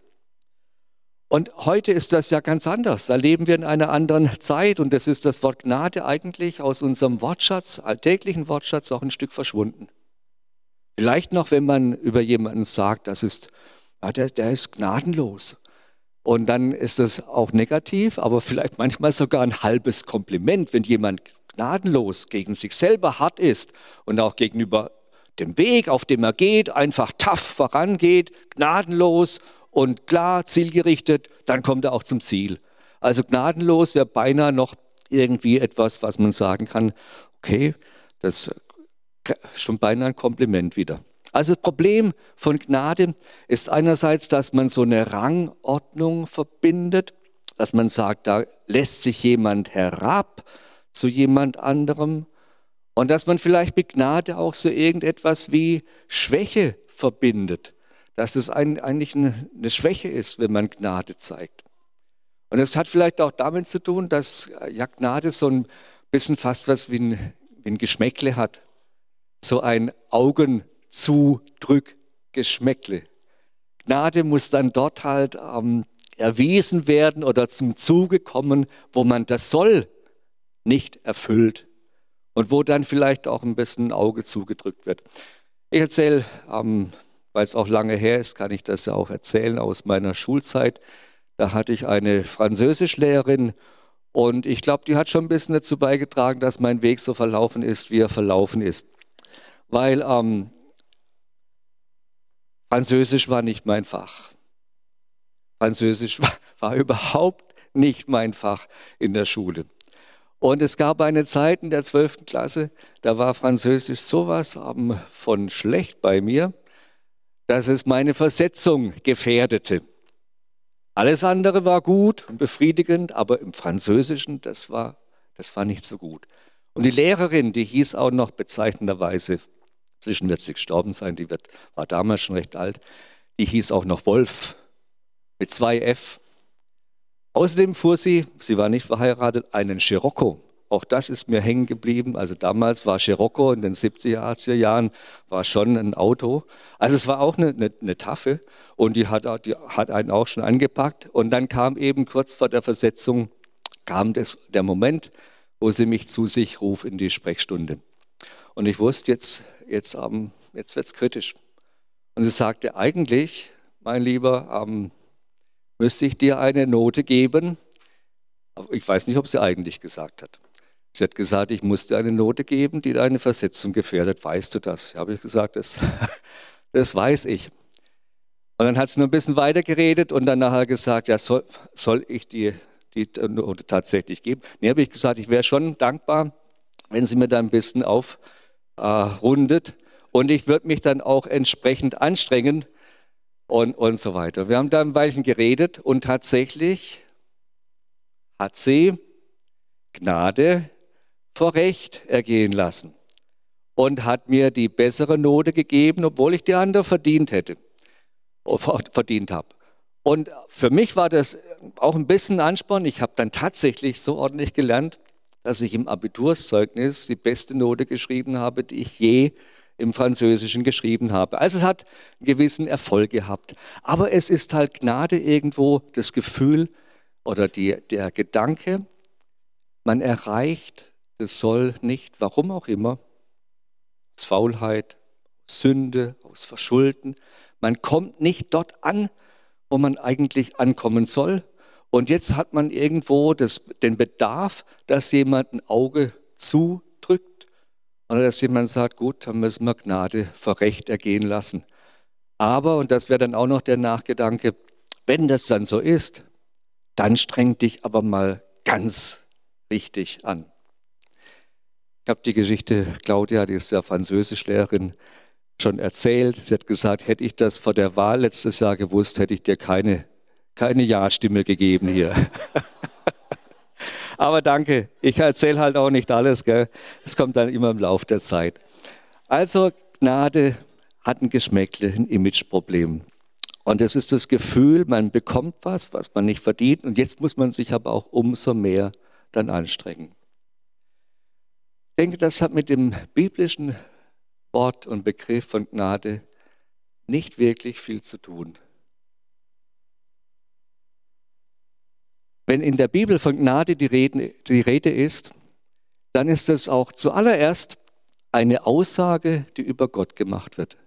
Und heute ist das ja ganz anders. Da leben wir in einer anderen Zeit und das ist das Wort Gnade eigentlich aus unserem Wortschatz, alltäglichen Wortschatz, auch ein Stück verschwunden. Vielleicht noch, wenn man über jemanden sagt, das ist, ja, der ist gnadenlos. Und dann ist das auch negativ, aber vielleicht manchmal sogar ein halbes Kompliment, wenn jemand gnadenlos gegen sich selber hart ist und auch gegenüber dem Weg, auf dem er geht, einfach tough vorangeht, gnadenlos und klar, zielgerichtet, dann kommt er auch zum Ziel. Also gnadenlos wäre beinahe noch irgendwie etwas, was man sagen kann, okay, das ist schon beinahe ein Kompliment wieder. Also das Problem von Gnade ist einerseits, dass man so eine Rangordnung verbindet, dass man sagt, da lässt sich jemand herab zu jemand anderem und dass man vielleicht mit Gnade auch so irgendetwas wie Schwäche verbindet, dass es eigentlich eine Schwäche ist, wenn man Gnade zeigt. Und es hat vielleicht auch damit zu tun, dass ja Gnade so ein bisschen fast was wie ein Geschmäckle hat, so ein Augenzudrückgeschmäckle. Gnade muss dann dort halt erwiesen werden oder zum Zuge kommen, wo man das Soll nicht erfüllt und wo dann vielleicht auch ein bisschen ein Auge zugedrückt wird. Ich erzähle, weil es auch lange her ist, kann ich das ja auch erzählen aus meiner Schulzeit. Da hatte ich eine Französischlehrerin und ich glaube, die hat schon ein bisschen dazu beigetragen, dass mein Weg so verlaufen ist, wie er verlaufen ist. Weil Französisch war nicht mein Fach. Französisch war überhaupt nicht mein Fach in der Schule. Und es gab eine Zeit in der 12. Klasse, da war Französisch sowas von schlecht bei mir, dass es meine Versetzung gefährdete. Alles andere war gut und befriedigend, aber im Französischen, das war nicht so gut. Und die Lehrerin, die hieß auch noch bezeichnenderweise, inzwischen wird sie gestorben sein, war damals schon recht alt, die hieß auch noch Wolf mit 2 F. Außerdem fuhr sie war nicht verheiratet, einen Scirocco. Auch das ist mir hängen geblieben. Also damals war Scirocco in den 70er, 80er Jahren war schon ein Auto. Also es war auch eine Taffe und die hat einen auch schon angepackt. Und dann kam eben kurz vor der Versetzung, der Moment, wo sie mich zu sich ruft in die Sprechstunde. Und ich wusste, jetzt wird es kritisch. Und sie sagte, eigentlich, mein Lieber, müsste ich dir eine Note geben. Aber ich weiß nicht, ob sie eigentlich gesagt hat. Sie hat gesagt, ich muss dir eine Note geben, die deine Versetzung gefährdet. Weißt du das? Habe ich gesagt, das weiß ich. Und dann hat sie noch ein bisschen weiter geredet und dann nachher gesagt, ja, soll ich dir die Note tatsächlich geben? Nee, habe ich gesagt, ich wäre schon dankbar, wenn sie mir da ein bisschen aufrundet. Und ich würde mich dann auch entsprechend anstrengen und so weiter. Wir haben da ein Weilchen geredet und tatsächlich hat sie Gnade vor Recht ergehen lassen und hat mir die bessere Note gegeben, obwohl ich die andere verdient habe. Und für mich war das auch ein bisschen Ansporn. Ich habe dann tatsächlich so ordentlich gelernt, dass ich im Abiturszeugnis die beste Note geschrieben habe, die ich je im Französischen geschrieben habe. Also es hat einen gewissen Erfolg gehabt. Aber es ist halt Gnade irgendwo das Gefühl oder der Gedanke, Man erreicht das Soll nicht, warum auch immer, aus Faulheit, aus Sünde, aus Verschulden. Man kommt nicht dort an, wo man eigentlich ankommen soll. Und jetzt hat man irgendwo den Bedarf, dass jemand ein Auge zudrückt oder dass jemand sagt, gut, dann müssen wir Gnade vor Recht ergehen lassen. Aber, und das wäre dann auch noch der Nachgedanke, wenn das dann so ist, dann streng dich aber mal ganz richtig an. Ich habe die Geschichte, Claudia, die ist ja Französischlehrerin, schon erzählt. Sie hat gesagt, hätte ich das vor der Wahl letztes Jahr gewusst, hätte ich dir keine Ja-Stimme gegeben hier. Aber danke, ich erzähle halt auch nicht alles, gell? Es kommt dann immer im Laufe der Zeit. Also Gnade hat ein Geschmäckle, ein Imageproblem. Und es ist das Gefühl, man bekommt was man nicht verdient. Und jetzt muss man sich aber auch umso mehr dann anstrengen. Ich denke, das hat mit dem biblischen Wort und Begriff von Gnade nicht wirklich viel zu tun. Wenn in der Bibel von Gnade die Rede ist, dann ist es auch zuallererst eine Aussage, die über Gott gemacht wird.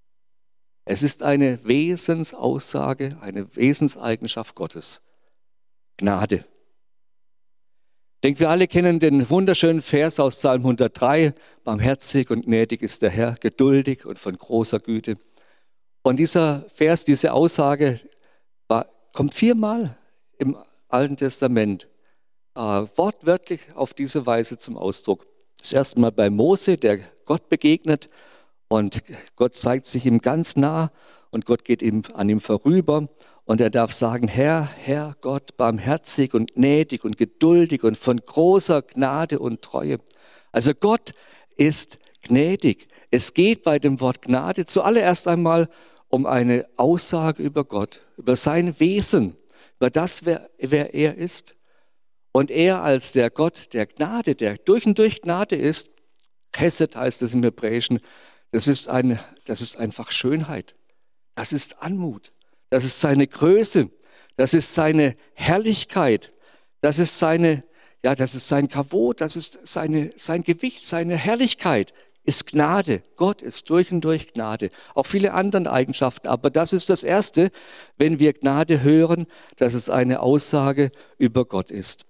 Es ist eine Wesensaussage, eine Wesenseigenschaft Gottes. Gnade. Ich denke, wir alle kennen den wunderschönen Vers aus Psalm 103. Barmherzig und gnädig ist der Herr, geduldig und von großer Güte. Und dieser Vers, diese Aussage kommt 4-mal im Alten Testament wortwörtlich auf diese Weise zum Ausdruck. Das erste Mal bei Mose, der Gott begegnet und Gott zeigt sich ihm ganz nah und Gott geht an ihm vorüber und er darf sagen, Herr Gott, barmherzig und gnädig und geduldig und von großer Gnade und Treue. Also Gott ist gnädig. Es geht bei dem Wort Gnade zuallererst einmal um eine Aussage über Gott, über sein Wesen, über das, wer er ist. Und er als der Gott der Gnade, der durch und durch Gnade ist, Chesed heißt es im Hebräischen, das ist einfach Schönheit, das ist Anmut, das ist seine Größe, das ist seine Herrlichkeit, das ist sein Kavod, das ist sein Gewicht, seine Herrlichkeit ist Gnade. Gott ist durch und durch Gnade. Auch viele andere Eigenschaften, aber das ist das Erste, wenn wir Gnade hören, dass es eine Aussage über Gott ist.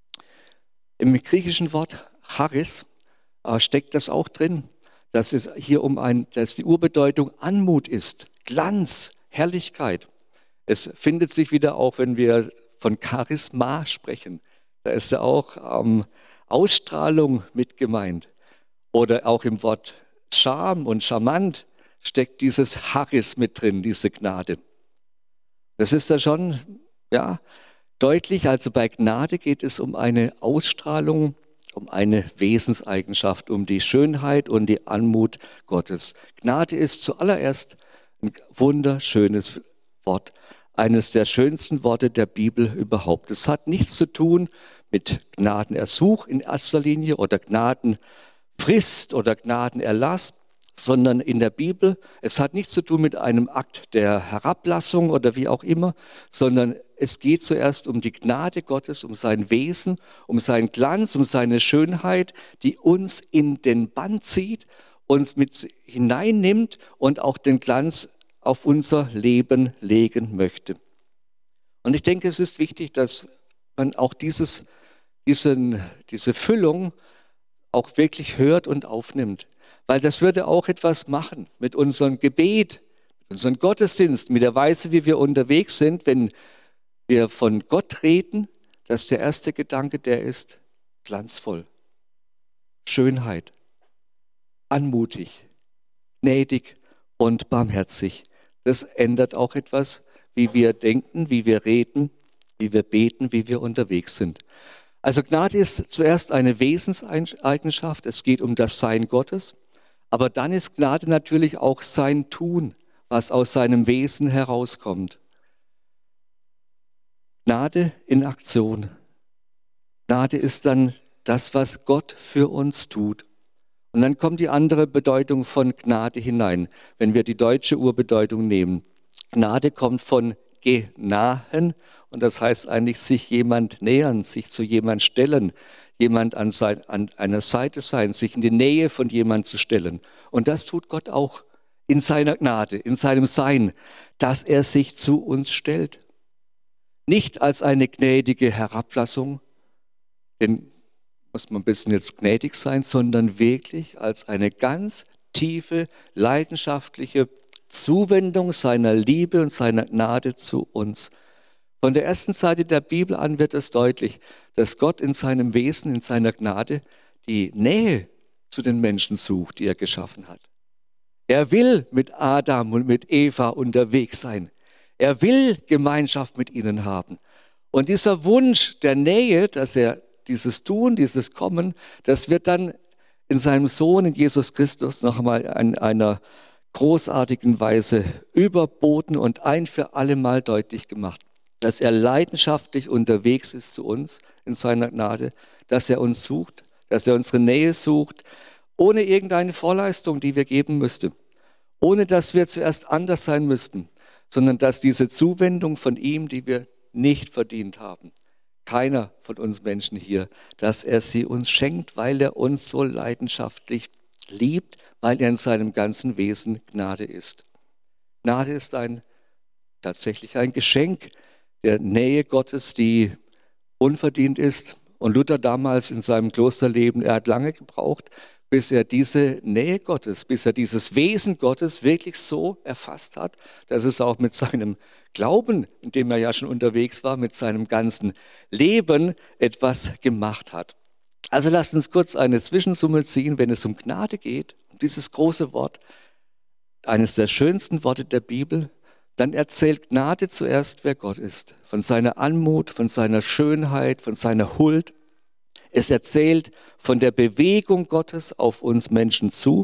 Im griechischen Wort Charis steckt das auch drin, dass es hier dass die Urbedeutung Anmut ist, Glanz, Herrlichkeit. Es findet sich wieder auch, wenn wir von Charisma sprechen, da ist ja auch Ausstrahlung mit gemeint. Oder auch im Wort Charme und charmant steckt dieses Charis mit drin, diese Gnade. Das ist da schon, deutlich. Also bei Gnade geht es um eine Ausstrahlung, um eine Wesenseigenschaft, um die Schönheit und die Anmut Gottes. Gnade ist zuallererst ein wunderschönes Wort, eines der schönsten Worte der Bibel überhaupt. Es hat nichts zu tun mit Gnadenersuch in erster Linie oder Gnadenfrist oder Gnadenerlass, sondern in der Bibel, es hat nichts zu tun mit einem Akt der Herablassung oder wie auch immer, sondern es geht zuerst um die Gnade Gottes, um sein Wesen, um seinen Glanz, um seine Schönheit, die uns in den Bann zieht, uns mit hineinnimmt und auch den Glanz auf unser Leben legen möchte. Und ich denke, es ist wichtig, dass man auch diese Füllung auch wirklich hört und aufnimmt. Weil das würde auch etwas machen mit unserem Gebet, mit unserem Gottesdienst, mit der Weise, wie wir unterwegs sind, wenn wir von Gott reden, dass der erste Gedanke der ist, glanzvoll, Schönheit, anmutig, gnädig und barmherzig. Das ändert auch etwas, wie wir denken, wie wir reden, wie wir beten, wie wir unterwegs sind. Also Gnade ist zuerst eine Wesenseigenschaft, es geht um das Sein Gottes, aber dann ist Gnade natürlich auch sein Tun, was aus seinem Wesen herauskommt. Gnade in Aktion. Gnade ist dann das, was Gott für uns tut. Und dann kommt die andere Bedeutung von Gnade hinein, wenn wir die deutsche Urbedeutung nehmen. Gnade kommt von genahen und das heißt eigentlich sich jemand nähern, sich zu jemand stellen, jemand an einer Seite sein, sich in die Nähe von jemandem zu stellen. Und das tut Gott auch in seiner Gnade, in seinem Sein, dass er sich zu uns stellt. Nicht als eine gnädige Herablassung, denn muss man ein bisschen jetzt gnädig sein, sondern wirklich als eine ganz tiefe, leidenschaftliche Zuwendung seiner Liebe und seiner Gnade zu uns. Von der ersten Seite der Bibel an wird es deutlich, dass Gott in seinem Wesen, in seiner Gnade die Nähe zu den Menschen sucht, die er geschaffen hat. Er will mit Adam und mit Eva unterwegs sein. Er will Gemeinschaft mit ihnen haben. Und dieser Wunsch der Nähe, dass er dieses Tun, dieses Kommen, das wird dann in seinem Sohn, in Jesus Christus, noch einmal in einer großartigen Weise überboten und ein für alle Mal deutlich gemacht. Dass er leidenschaftlich unterwegs ist zu uns in seiner Gnade, dass er uns sucht, dass er unsere Nähe sucht, ohne irgendeine Vorleistung, die wir geben müssten, ohne dass wir zuerst anders sein müssten, sondern dass diese Zuwendung von ihm, die wir nicht verdient haben, keiner von uns Menschen hier, dass er sie uns schenkt, weil er uns so leidenschaftlich liebt, weil er in seinem ganzen Wesen Gnade ist. Gnade ist tatsächlich ein Geschenk der Nähe Gottes, die unverdient ist. Und Luther damals in seinem Klosterleben, er hat lange gebraucht, bis er diese Nähe Gottes, bis er dieses Wesen Gottes wirklich so erfasst hat, dass es auch mit seinem Glauben, in dem er ja schon unterwegs war, mit seinem ganzen Leben etwas gemacht hat. Also lasst uns kurz eine Zwischensumme ziehen, wenn es um Gnade geht, um dieses große Wort, eines der schönsten Worte der Bibel. Dann erzählt Gnade zuerst, wer Gott ist, von seiner Anmut, von seiner Schönheit, von seiner Huld. Es erzählt von der Bewegung Gottes auf uns Menschen zu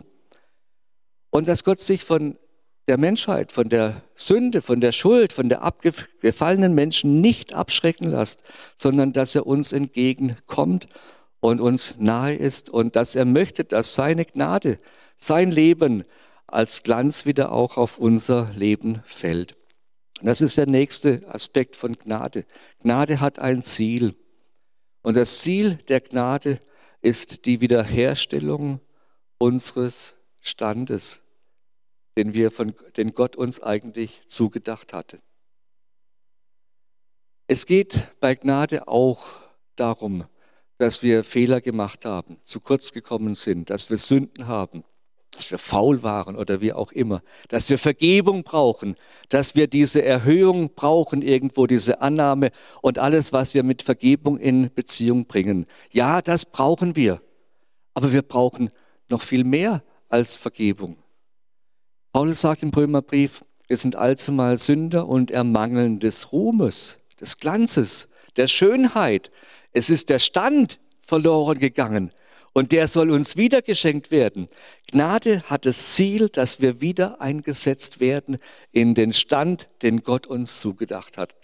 und dass Gott sich von der Menschheit, von der Sünde, von der Schuld, von der abgefallenen Menschen nicht abschrecken lässt, sondern dass er uns entgegenkommt und uns nahe ist und dass er möchte, dass seine Gnade, sein Leben als Glanz wieder auch auf unser Leben fällt. Und das ist der nächste Aspekt von Gnade. Gnade hat ein Ziel. Und das Ziel der Gnade ist die Wiederherstellung unseres Standes, den Gott uns eigentlich zugedacht hatte. Es geht bei Gnade auch darum, dass wir Fehler gemacht haben, zu kurz gekommen sind, dass wir Sünden haben, dass wir faul waren oder wie auch immer, dass wir Vergebung brauchen, dass wir diese Erhöhung brauchen, irgendwo diese Annahme und alles, was wir mit Vergebung in Beziehung bringen. Ja, das brauchen wir, aber wir brauchen noch viel mehr als Vergebung. Paulus sagt im Römerbrief, wir sind allzumal Sünder und ermangeln des Ruhmes, des Glanzes, der Schönheit. Es ist der Stand verloren gegangen. Und der soll uns wieder geschenkt werden. Gnade hat das Ziel, dass wir wieder eingesetzt werden in den Stand, den Gott uns zugedacht hat.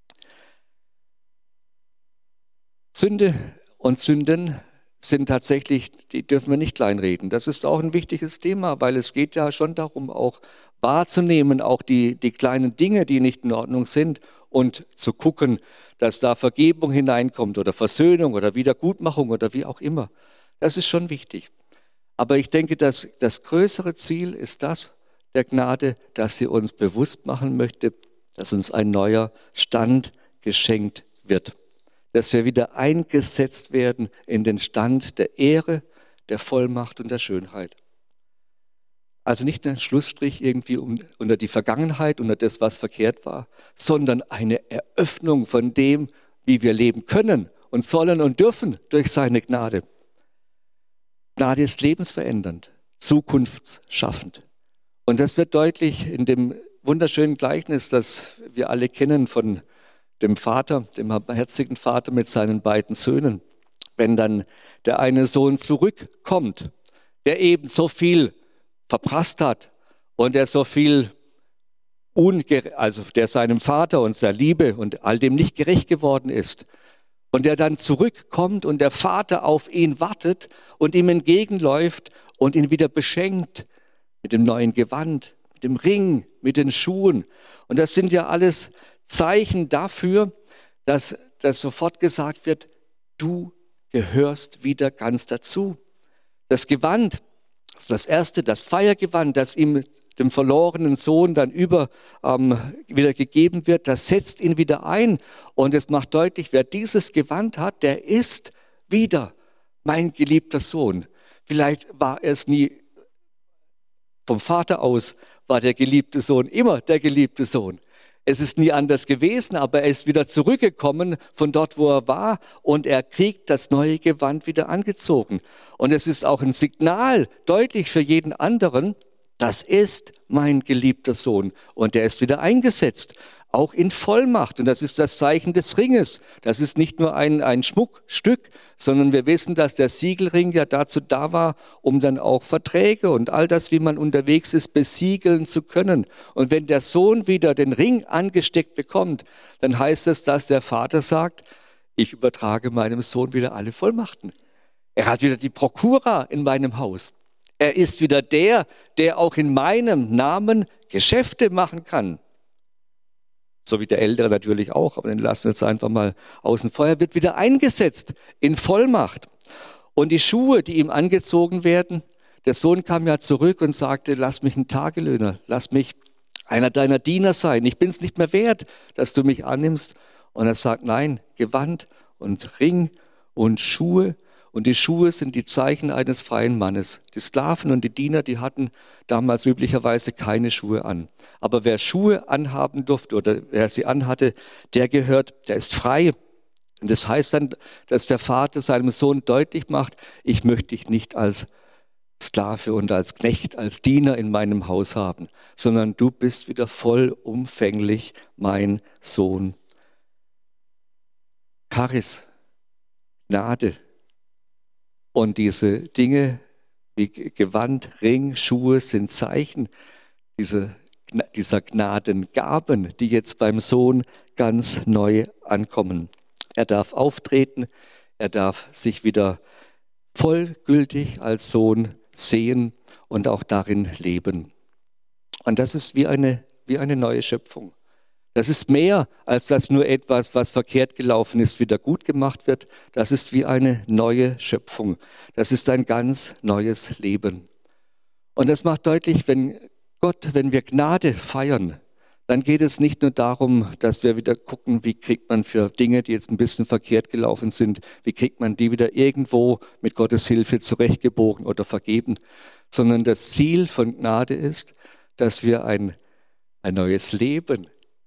Sünde und Sünden sind tatsächlich, die dürfen wir nicht kleinreden. Das ist auch ein wichtiges Thema, weil es geht ja schon darum, auch wahrzunehmen, auch die kleinen Dinge, die nicht in Ordnung sind und zu gucken, dass da Vergebung hineinkommt oder Versöhnung oder Wiedergutmachung oder wie auch immer. Das ist schon wichtig. Aber ich denke, dass das größere Ziel ist das der Gnade, dass sie uns bewusst machen möchte, dass uns ein neuer Stand geschenkt wird. Dass wir wieder eingesetzt werden in den Stand der Ehre, der Vollmacht und der Schönheit. Also nicht ein Schlussstrich irgendwie unter die Vergangenheit, unter das, was verkehrt war, sondern eine Eröffnung von dem, wie wir leben können und sollen und dürfen durch seine Gnade. Gnade ist lebensverändernd, zukunftsschaffend. Und das wird deutlich in dem wunderschönen Gleichnis, das wir alle kennen von dem Vater, dem barmherzigen Vater mit seinen beiden Söhnen. Wenn dann der eine Sohn zurückkommt, der eben so viel verprasst hat und der so viel der seinem Vater und seiner Liebe und all dem nicht gerecht geworden ist, und der dann zurückkommt und der Vater auf ihn wartet und ihm entgegenläuft und ihn wieder beschenkt mit dem neuen Gewand, mit dem Ring, mit den Schuhen. Und das sind ja alles Zeichen dafür, dass sofort gesagt wird, du gehörst wieder ganz dazu. Das Gewand, das ist das erste, das Feiergewand, das ihm, dem verlorenen Sohn, dann wieder gegeben wird, das setzt ihn wieder ein. Und es macht deutlich, wer dieses Gewand hat, der ist wieder mein geliebter Sohn. Vielleicht war er es nie vom Vater aus, war der geliebte Sohn immer der geliebte Sohn. Es ist nie anders gewesen, aber er ist wieder zurückgekommen von dort, wo er war, und er kriegt das neue Gewand wieder angezogen. Und es ist auch ein Signal, deutlich für jeden anderen, das ist mein geliebter Sohn, und der ist wieder eingesetzt, auch in Vollmacht. Und das ist das Zeichen des Ringes. Das ist nicht nur ein Schmuckstück, sondern wir wissen, dass der Siegelring ja dazu da war, um dann auch Verträge und all das, wie man unterwegs ist, besiegeln zu können. Und wenn der Sohn wieder den Ring angesteckt bekommt, dann heißt es, dass der Vater sagt, ich übertrage meinem Sohn wieder alle Vollmachten. Er hat wieder die Prokura in meinem Haus. Er ist wieder der auch in meinem Namen Geschäfte machen kann. So wie der Ältere natürlich auch, aber den lassen wir jetzt einfach mal außen vor. Er wird wieder eingesetzt in Vollmacht. Und die Schuhe, die ihm angezogen werden, der Sohn kam ja zurück und sagte, lass mich ein Tagelöhner, lass mich einer deiner Diener sein. Ich bin es nicht mehr wert, dass du mich annimmst. Und er sagt, nein, Gewand und Ring und Schuhe. Und die Schuhe sind die Zeichen eines freien Mannes. Die Sklaven und die Diener, die hatten damals üblicherweise keine Schuhe an. Aber wer Schuhe anhaben durfte oder wer sie anhatte, der ist frei. Und das heißt dann, dass der Vater seinem Sohn deutlich macht, ich möchte dich nicht als Sklave und als Knecht, als Diener in meinem Haus haben, sondern du bist wieder vollumfänglich mein Sohn. Charis, Gnade. Und diese Dinge wie Gewand, Ring, Schuhe sind Zeichen dieser Gnadengaben, die jetzt beim Sohn ganz neu ankommen. Er darf auftreten, er darf sich wieder vollgültig als Sohn sehen und auch darin leben. Und das ist wie eine neue Schöpfung. Das ist mehr, als dass nur etwas, was verkehrt gelaufen ist, wieder gut gemacht wird. Das ist wie eine neue Schöpfung. Das ist ein ganz neues Leben. Und das macht deutlich, wenn wir Gnade feiern, dann geht es nicht nur darum, dass wir wieder gucken, wie kriegt man für Dinge, die jetzt ein bisschen verkehrt gelaufen sind, wie kriegt man die wieder irgendwo mit Gottes Hilfe zurechtgebogen oder vergeben, sondern das Ziel von Gnade ist, dass wir ein neues Leben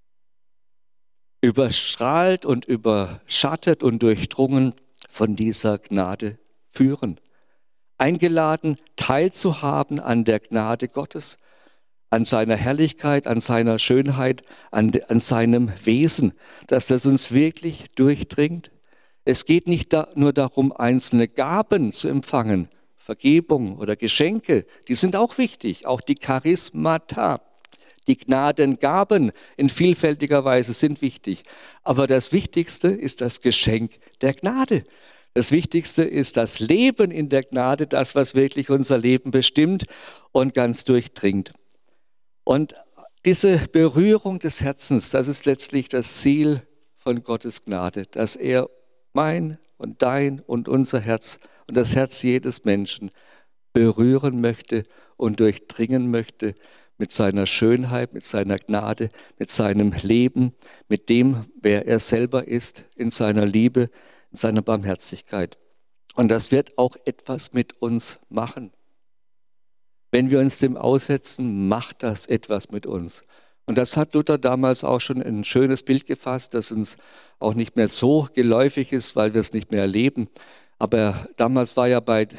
überstrahlt und überschattet und durchdrungen von dieser Gnade führen. Eingeladen, teilzuhaben an der Gnade Gottes, an seiner Herrlichkeit, an seiner Schönheit, an seinem Wesen, dass das uns wirklich durchdringt. Es geht nicht nur darum, einzelne Gaben zu empfangen, Vergebung oder Geschenke, die sind auch wichtig, auch die Charismata. Die Gnadengaben in vielfältiger Weise sind wichtig. Aber das Wichtigste ist das Geschenk der Gnade. Das Wichtigste ist das Leben in der Gnade, das, was wirklich unser Leben bestimmt und ganz durchdringt. Und diese Berührung des Herzens, das ist letztlich das Ziel von Gottes Gnade, dass er mein und dein und unser Herz und das Herz jedes Menschen berühren möchte und durchdringen möchte, mit seiner Schönheit, mit seiner Gnade, mit seinem Leben, mit dem, wer er selber ist, in seiner Liebe, in seiner Barmherzigkeit. Und das wird auch etwas mit uns machen. Wenn wir uns dem aussetzen, macht das etwas mit uns. Und das hat Luther damals auch schon ein schönes Bild gefasst, das uns auch nicht mehr so geläufig ist, weil wir es nicht mehr erleben. Aber damals war ja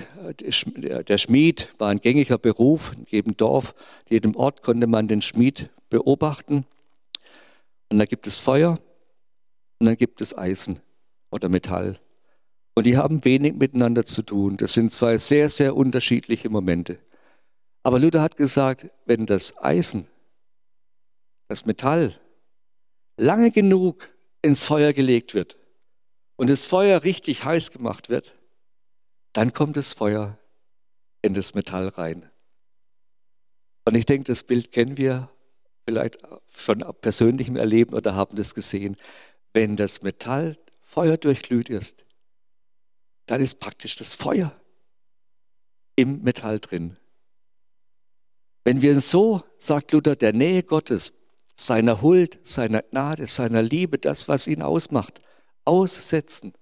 der Schmied war ein gängiger Beruf. In jedem Dorf, in jedem Ort konnte man den Schmied beobachten. Und da gibt es Feuer und dann gibt es Eisen oder Metall. Und die haben wenig miteinander zu tun. Das sind zwei sehr, sehr unterschiedliche Momente. Aber Luther hat gesagt, wenn das Eisen, das Metall, lange genug ins Feuer gelegt wird, und das Feuer richtig heiß gemacht wird, dann kommt das Feuer in das Metall rein. Und ich denke, das Bild kennen wir vielleicht von persönlichem Erleben oder haben das gesehen. Wenn das Metall feuerdurchglüht ist, dann ist praktisch das Feuer im Metall drin. Wenn wir so, sagt Luther, der Nähe Gottes, seiner Huld, seiner Gnade, seiner Liebe, das, was ihn ausmacht, aussetzen,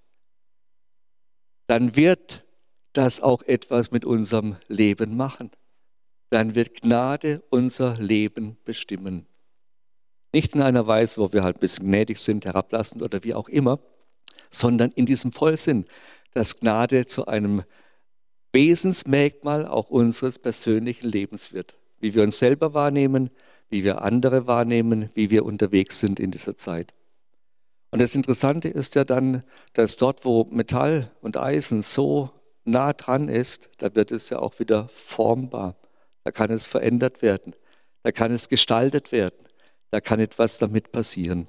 dann wird das auch etwas mit unserem Leben machen. Dann wird Gnade unser Leben bestimmen. Nicht in einer Weise, wo wir halt ein bisschen gnädig sind, herablassend oder wie auch immer, sondern in diesem Vollsinn, dass Gnade zu einem Wesensmerkmal auch unseres persönlichen Lebens wird. Wie wir uns selber wahrnehmen, wie wir andere wahrnehmen, wie wir unterwegs sind in dieser Zeit. Und das Interessante ist ja dann, dass dort, wo Metall und Eisen so nah dran ist, da wird es ja auch wieder formbar. Da kann es verändert werden, da kann es gestaltet werden, da kann etwas damit passieren.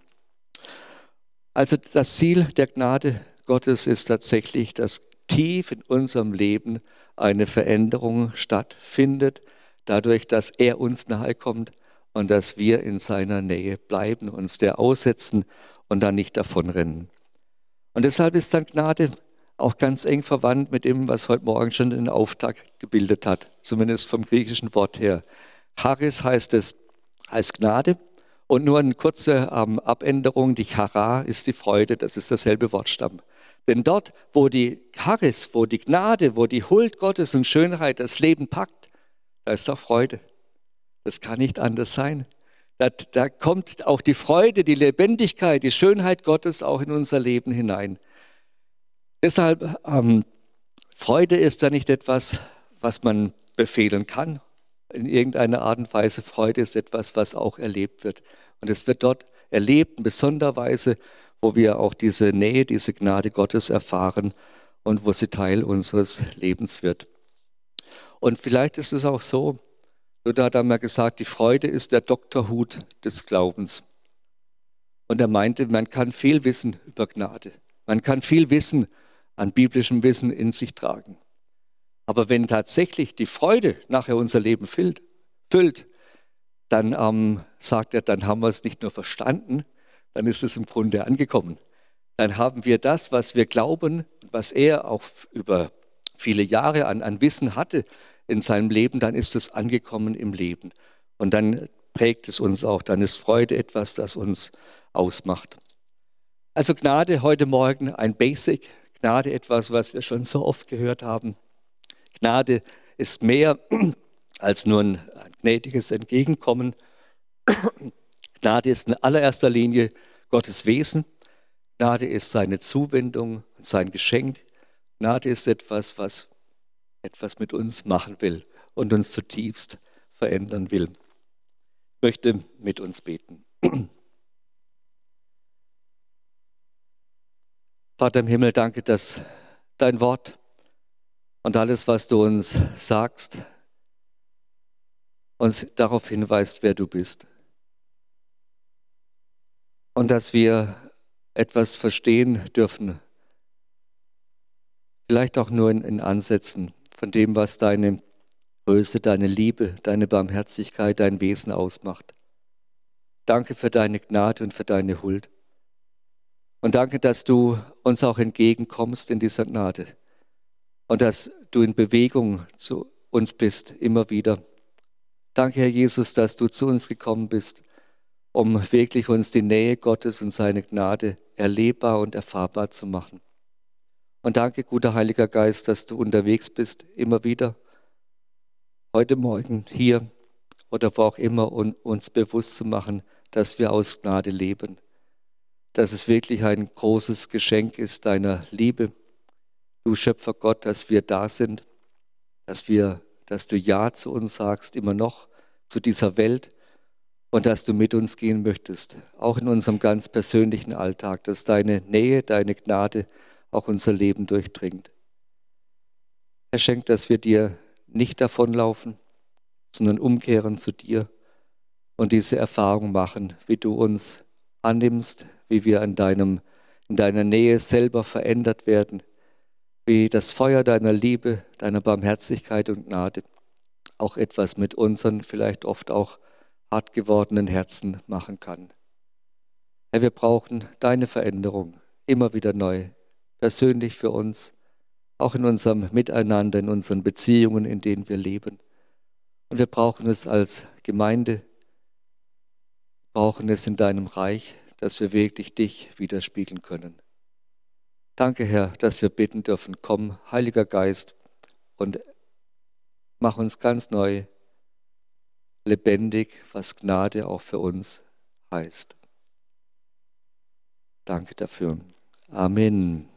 Also das Ziel der Gnade Gottes ist tatsächlich, dass tief in unserem Leben eine Veränderung stattfindet, dadurch, dass er uns nahe kommt und dass wir in seiner Nähe bleiben, uns der aussetzen und dann nicht davonrennen. Und deshalb ist dann Gnade auch ganz eng verwandt mit dem, was heute Morgen schon den Auftakt gebildet hat, zumindest vom griechischen Wort her. Charis heißt Gnade und nur eine kurze Abänderung, die Chara ist die Freude, das ist derselbe Wortstamm. Denn dort, wo die Charis, wo die Gnade, wo die Huld Gottes und Schönheit das Leben packt, da ist auch Freude. Das kann nicht anders sein. Da kommt auch die Freude, die Lebendigkeit, die Schönheit Gottes auch in unser Leben hinein. Deshalb, Freude ist ja nicht etwas, was man befehlen kann. In irgendeiner Art und Weise, Freude ist etwas, was auch erlebt wird. Und es wird dort erlebt, in besonderer Weise, wo wir auch diese Nähe, diese Gnade Gottes erfahren und wo sie Teil unseres Lebens wird. Und vielleicht ist es auch so, Luther hat einmal gesagt, die Freude ist der Dr. Hut des Glaubens. Und er meinte, man kann viel wissen über Gnade. Man kann viel Wissen an biblischem Wissen in sich tragen. Aber wenn tatsächlich die Freude nachher unser Leben füllt, dann sagt er, dann haben wir es nicht nur verstanden, dann ist es im Grunde angekommen. Dann haben wir das, was wir glauben, was er auch über viele Jahre an Wissen hatte in seinem Leben, dann ist es angekommen im Leben. Und dann prägt es uns auch, dann ist Freude etwas, das uns ausmacht. Also Gnade heute Morgen ein Basic, Gnade etwas, was wir schon so oft gehört haben. Gnade ist mehr als nur ein gnädiges Entgegenkommen. Gnade ist in allererster Linie Gottes Wesen. Gnade ist seine Zuwendung und sein Geschenk. Gnade ist etwas, was etwas mit uns machen will und uns zutiefst verändern will. Ich möchte mit uns beten. Vater im Himmel, danke, dass dein Wort und alles, was du uns sagst, uns darauf hinweist, wer du bist. Und dass wir etwas verstehen dürfen, vielleicht auch nur in Ansätzen von dem, was deine Größe, deine Liebe, deine Barmherzigkeit, dein Wesen ausmacht. Danke für deine Gnade und für deine Huld. Und danke, dass du uns auch entgegenkommst in dieser Gnade und dass du in Bewegung zu uns bist, immer wieder. Danke, Herr Jesus, dass du zu uns gekommen bist, um wirklich uns die Nähe Gottes und seine Gnade erlebbar und erfahrbar zu machen. Und danke, guter Heiliger Geist, dass du unterwegs bist, immer wieder, heute Morgen hier oder wo auch immer, um uns bewusst zu machen, dass wir aus Gnade leben. Dass es wirklich ein großes Geschenk ist deiner Liebe, du Schöpfer Gott, dass wir da sind, dass du Ja zu uns sagst, immer noch zu dieser Welt und dass du mit uns gehen möchtest, auch in unserem ganz persönlichen Alltag, dass deine Nähe, deine Gnade auch unser Leben durchdringt. Herr, schenk, dass wir dir nicht davonlaufen, sondern umkehren zu dir und diese Erfahrung machen, wie du uns annimmst, wie wir in deiner Nähe selber verändert werden, wie das Feuer deiner Liebe, deiner Barmherzigkeit und Gnade auch etwas mit unseren, vielleicht oft auch hart gewordenen Herzen machen kann. Herr, wir brauchen deine Veränderung immer wieder neu, persönlich für uns, auch in unserem Miteinander, in unseren Beziehungen, in denen wir leben. Und wir brauchen es als Gemeinde, brauchen es in deinem Reich, dass wir wirklich dich widerspiegeln können. Danke, Herr, dass wir bitten dürfen, komm, Heiliger Geist, und mach uns ganz neu lebendig, was Gnade auch für uns heißt. Danke dafür. Amen.